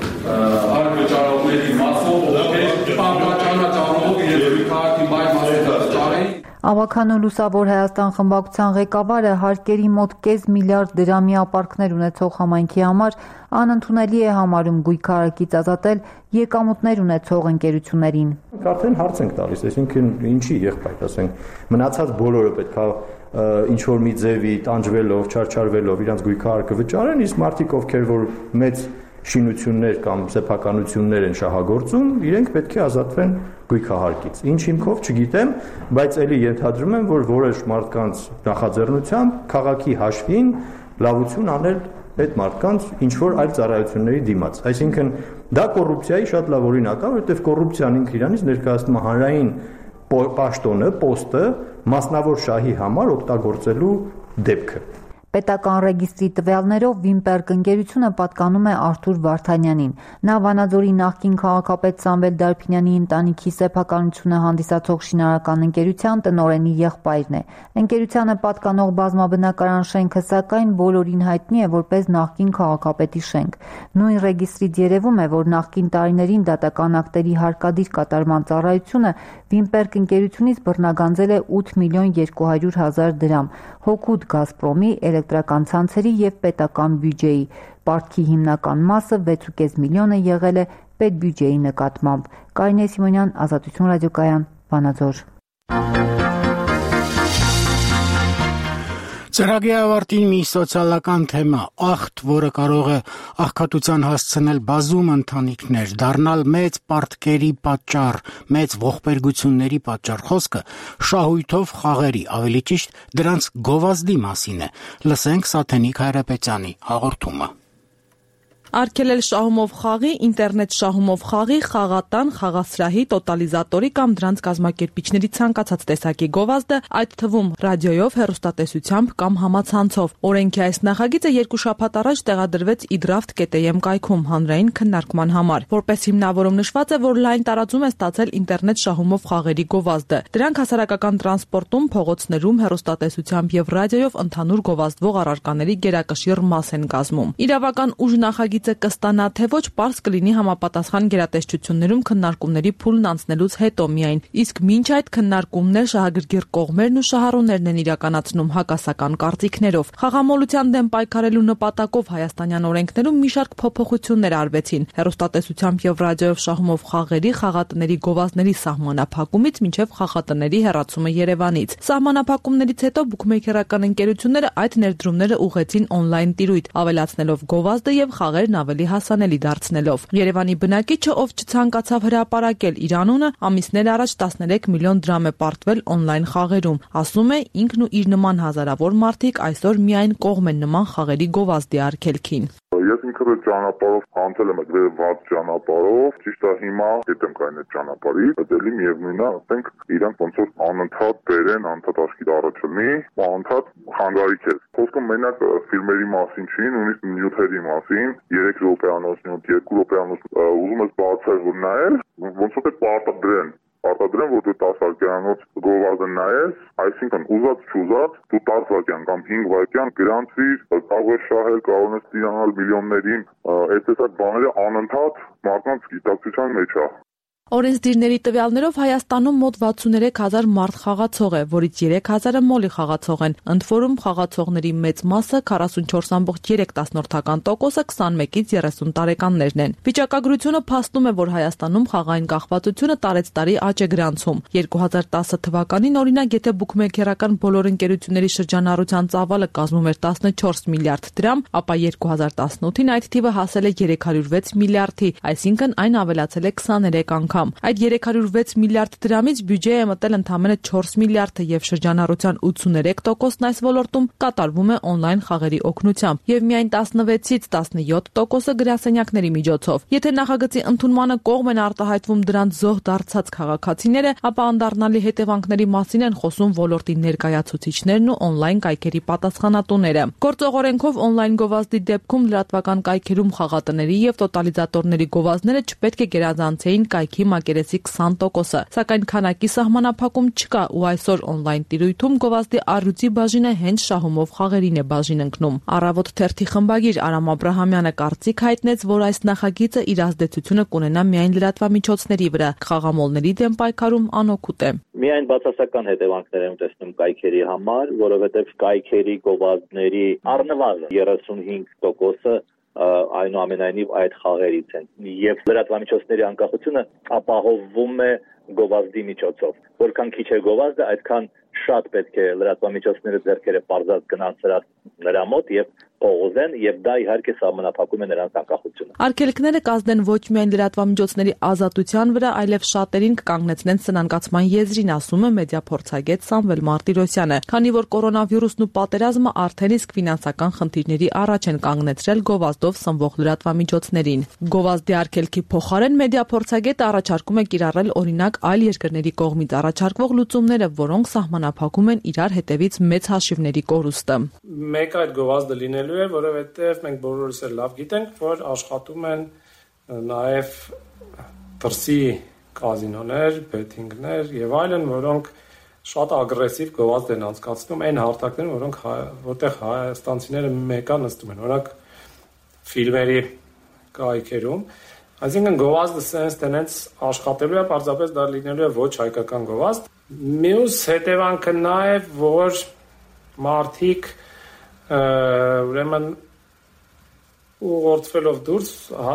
այլ վճարողների մասով, ովքեր պարտականած առումով իրենց գույքահարկի մայր մասը վճարեն։ Ավականու Լուսավոր Հայաստան խմբակցության ղեկավարը հարկերի մոտ 0.5 միլիարդ դրամի ապարքներ ունեցող համայնքի համար անընդունելի է համարում գույքահարկից ազատել եկամուտներ ունեցող ընկերություններին։ Արդեն հարց ենք տալիս, այսինքն ինչի եղբայր, ասենք, մնացած բոլորը պետքա ինչ որ մի ձևի տանջվելով, չարչարվելով իրանց գույքահարկը վճարեն, իսկ մարդիկ ովքեր որ մեծ շինություններ կամ սեփականություններ են շահագործում, իրենք պետք է ազատվեն գույքահարկից։ Ինչ հիմքով չգիտեմ, բայց ելի ենթադրում եմ, որ որոշ մարդկանց նախաձեռնությամբ քաղաքի հաշվին լավություն անել այդ մարդկանց ինչ որ այլ ծառայությունների դիմաց։ Այսինքն դա կոռուպցիայի շատ լավ օրինակ է, որովհետև կոռուպցիան ինքը իրանից ներկայացնում է հանրային պաշտոնը, պոստը մասնավոր շահի համար օգտագործելու դեպքը։ Պետական ռեգիստրի տվյալներով Վիմպերկ ընկերությունը պատկանում է Արթուր Վարդանյանին։ Նա Վանաձորի նախկին քաղաքապետ Սամվել Դարփինյանի ընտանիքի սեփականությունը հանդիսացող շինարարական ընկերության տնօրենի եղբայրն է։ Ընկերությանը պատկանող բազմաբնակարան շենքը սակայն բոլորին հայտնի է որպես նախկին քաղաքապետի շենք։ Նույն ռեգիստրից երևում է, որ նախկին տարիներին դատական ակտերի հարկադիր կատարման ծառայությունը Վիմպերկ ընկերությունից բռնագանձել է 8 միլիոն 200 հազար դրամ։ Հօգուտ Գազպրոմի էլեկտրական ցանցերի եւ պետական բյուջեի։ Պարտքի հիմնական մասը 6.5 միլիոնը եղել է պետբյուջեի նկատմամբ։ Կարինե Սիմոնյան, Ազատություն ռադիոկայան, Վանաձոր։ Ծրագրի ավարտին մի սոցիալական թեմա՝ աղտ, որը կարող է աղքատության հասցնել բազում ընտանիքներ, դառնալ մեծ պարտքերի պատճառ, մեծ ողբերգությունների պատճառ։ Խոսքը շահույթով խաղերի, ավելի ճիշտ դրանց գովազդի մասին է։ Լսենք Սաթենիկ Հայրապետյանի հաղորդումը։ Արգելել շահումով խաղի, ինտերնետ շահումով խաղի, խաղատան, խաղասրահի, տոտալիզատորի կամ դրանց կազմակերպիչների ցանկացած տեսակի գովազդը, այդ թվում ռադիոյով, հեռուստատեսությամբ կամ համացանցով։ Օրենքի այս նախագիծը 2 շաբաթ առաջ տեղադրվեց idraft.am կայքում հանրային քննարկման համար, որպես հիմնավորում նշված է, որ լայն տարածում է ստացել ինտերնետ շահումով խաղերի գովազդը։ Դրանք հասարակական տրանսպորտում, փողոցներում, հեռուստատեսությամբ եւ ռադիոյով ընդհանուր գովազդվող առարկաների գերակշիռ մաս են կազմում։ Իրավական ուժ նախագիծը կստանա, թե ոչ, պարզ կլինի համապատասխան գերատեսչություններում քննարկումների փուլն անցնելուց հետո միայն, իսկ մինչ այդ քննարկումներ շահագրգիռ կողմերն ու շահառուներն են իրականացնում հակասական կարծիքներով։ Խաղամոլության դեմ պայքարելու նպատակով հայաստանյան օրենքներում մի շարք փոփոխություններ արվեցին, հեռուստատեսությամբ եւ ռադիոյով շահումով խաղերի, խաղատների գովազդների սահմանափակումից մինչեւ խաղատների հեռացումը Երևանից։ Սահմանափակումներից հետո բուքմեյքերական ընկերությունները այդ ներդրումները ուղղեցին օնլայն տիրույթ, ավելացնելով գովազդը եւ խաղերն ավելի հասանելի դարձնելով։ Երևանի բնակիչը, ով չցանկացավ հրապարակել իր անունը, ամիսներ առաջ 13 միլիոն դրամ է պարտվել օնլայն խաղերում։ Ասում է, ինքն ու իր նման հազարավոր մարդիկ այսօր միայն կողմ են նման խաղերի գովազդի արգելքին։ Ես ինքս այդ ճանապարհով անցել եմ, այդ վատ ճանապարհով, ճիշտ է հիմա հետ եմ գային այդ ճանապարհից, բայց էլի միևնույնն է, ասենք իրանք ոնց որ անընդհատ բերեն, անընդհատ աշխիտ առաջնի, անընդհատ խանգարիչ է։ Խոսքը մենակ ֆիլմերի մասին չի, նույնիսկ նյութերի մասին, 3 րոպեանոց նյութ, 2 րոպեանոց ուզում ես բացել որ նայել, ոնց որ պարտադրեն, որ դու 10 վայրկյանոց գովազդը նայես, այսինքն ուզած չուզած դու 10 վայրկյան կամ 5 վայրկյան գրանցիր, կարող ես շահել, կարող ես ստանալ միլիոններին, այս տեսակ բաները անընդհատ մարդկանց գիտակցության մեջ է։ Օրենսդիրների տվյալներով Հայաստանում մոտ 63000 մարդ խաղացող է, որից 3000-ը մոլի խաղացող են։ Ընդ որում խաղացողների մեծ մասը 44.3%-ը 21-ից 30 տարեկաններն են։ Վիճակագրությունը փաստում է, որ Հայաստանում խաղային կախվածությունը տարեցտարի աճ է գրանցում։ 2010 թվականին օրինակ, եթե բուքմեյքերական բոլոր ընկերությունների շրջանառության ծավալը կազմում էր 14 միլիարդ դրամ, ապա 2018-ին այդ թիվը հասել է 306 միլիարդի, այսինքն այն ավելացել է 23 անգամ։ Այդ 306 միլիարդ դրամից բյուջեը մտել ընդամենը 4 միլիարդը եւ շրջանառության 83%-ն այս ոլորտում կատարվում է օնլայն խաղերի օգնությամբ եւ միայն 16-ից 17%-ը գրասենյակների միջոցով։ Եթե նախագծի ընդունմանը կողմ են արտահայտվում դրանց զոհ դարձած քաղաքացիները, ապա անդառնալի հետևանքների մասին են խոսում ոլորտի ներկայացուցիչներն ու օնլայն կայքերի պատասխանատուները։ Գործող օրենքով օնլայն գովազդի դեպքում լրատվական կայքերում խաղատների եւ տոտալիզատորների գովազդները չպետք է գերազանցեին կայքի մակերեսի 20%-ը, սակայն քանակի սահմանափակում չկա ու այսօր օնլայն տիրույթում գովազդի առյուծի բաժինը հենց շահումով խաղերին է բաժին ընկնում։ Առավոտ թերթի խմբագիր Արամ Աբրահամյանը կարծիք հայտնեց, որ այս նախագիծը իր ազդեցությունը կունենա միայն լրատվամիջոցների վրա, խաղամոլների դեմ պայքարում անօգուտ է։ Միայն բացասական հետևանքներ եմ տեսնում կայքերի համար, որովհետև կայքերի գովազդների առնվազն 35%-ը այնուամենայնիվ այդ խաղերից են եւ լրատվամիջոցների անկախությունը ապահովվում է գովազդի միջոցով, որքան քիչ է գովազդը, այդքան շատ պետք է լրատվամիջոցները ձեռքերը պարզած գնան նրա մոտ եւ փողոզեն եւ դա իհարկե սահմանափակում է նրանց անկախությունը։ Արգելքները կազդեն ոչ միայն լրատվամիջոցների ազատության վրա, այլև շատերին կկանգնեցնեն սնանկացման եզրին, ասում է մեդիափորձագետ Սամվել Մարտիրոսյանը, քանի որ կորոնավիրուսն ու պատերազմը արդեն իսկ ֆինանսական խնդիրների առաջ են կանգնեցրել գովազդով սնվող լրատվամիջոցներին։ Գովազդի արգելքի փոխարեն մեդիափորձագետը առաջարկում է կիրառել օրինակ այլ երկրների կողմից առաջարկվող լուծումները, որոնք սահմանափակում են իրար հետևից մեծ հաշիվների կորուստը։ Մեկ այդ գովազդը լինելու է, որովհետև մենք բոլորս էլ լավ գիտենք, որ աշխատում են նաև դրսի կազինոներ, բեթինգներ եւ այլն, որոնք շատ ագրեսիվ գովազդ են անցկացնում այն հարթակներում, որտեղ հայաստանցիները մեկա նստում են, օրինակ ֆիլմերի կայքերում, այսինքն գովազդը sense տենց աշխատելու է, պարզապես դա լինելու է ոչ հայկական գովազդ։ Մյուս հետևանքը նա է, որ մարդիկ ուրեմն ուղղորդվելով դուրս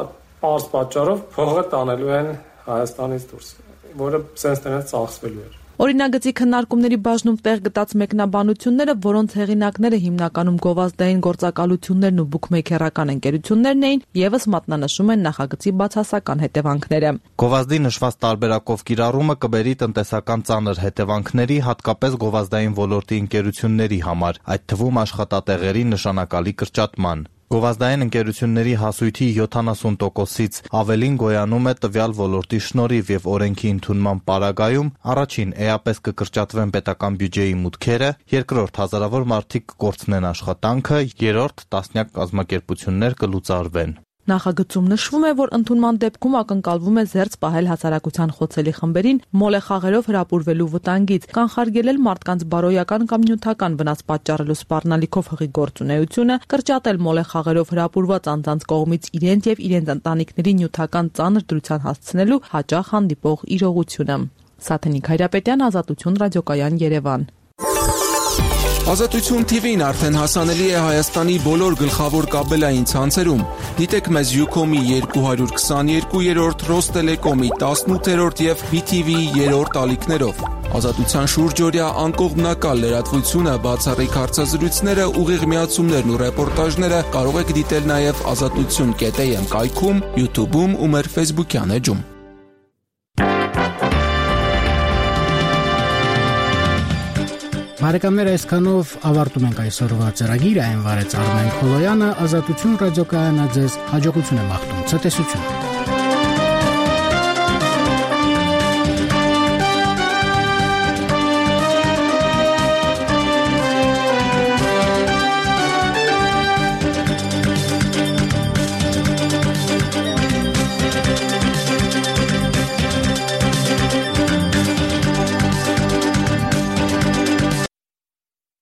պարզ պատճառով փողը տանելու են Հայաստանից դուրս, որը sense տենց ծախսվելու է։ Օրինագծի քննարկումների բաժնում տեղ գտած մեկնաբանությունները, որոնց հեղինակները հիմնականում գովազդային գործակալություններն ու բուքմեյքերական ընկերություններն էին, եւս մատնանշում են նախագծի բացասական հետևանքները։ Գովազդի նշված տարբերակով կիրառումը կբերի տնտեսական ծանր հետևանքների, հատկապես գովազդային ոլորտի ընկերությունների համար, այդ թվում աշխատատեղերի նշանակալի կրճատման։ Գովազդային ընկերությունների հասույթի 70%-ից ավելին գոյանում է տվյալ ոլորտի շնորհիվ եւ օրենքի ընդունման պարագայում առաջին էապես կկրճատվեն պետական բյուջեի մուտքերը, երկրորդ հազարավոր մարդիկ կկորցնեն աշխատանքը, երրորդ տասնյակ կազմակերպություններ կլուծարվեն։ Նախագծում նշվում է, որ ընդունման դեպքում ակնկալվում է զերծ պահել հասարակության խոցելի խմբերին մոլեխաղերով հրապուրվելու վտանգից, կանխարգելել մարդկանց բարոյական կամ նյութական վնաս պատճառելու սպառնալիքով հղի գործունեությունը, կրճատել մոլեխաղերով հրապուրված անձանց կողմից իրենց եւ իրենց ընտանիքների նյութական ծանր դրության հասցնելու հաճախ հանդիպող իրողությունը։ Սաթենիկ Հայրապետյան, Ազատություն, ռադիոկայան, Երևան։ Ազատություն TV-ն արդեն հասանելի է Հայաստանի բոլոր գլխավոր կաբելային ցանցերում։ Դիտեք մեզ Ucom-ի 222-րդ, Ռոստելեկոմի 18-րդ եւ BTV-ի 3-րդ ալիքներով։ Ազատության շուրջօրյա անկողմնակալ լրատվությունը, բացառիկ հարցազրույցները, ուղիղ միացումներն ու ռեպորտաժները կարող եք դիտել նաեւ azatutun.am կայքում, YouTube-ում ու մեր Facebook-յան էջում։ Բարեկամներ, այսքանով ավարտում ենք այսօրվա ծրագիրը, այն վարեց Արմեն Խոլոյանը, Ազատություն ռադիոկայանը ձեզ հաջողություն է մաղթում, ցտեսություն։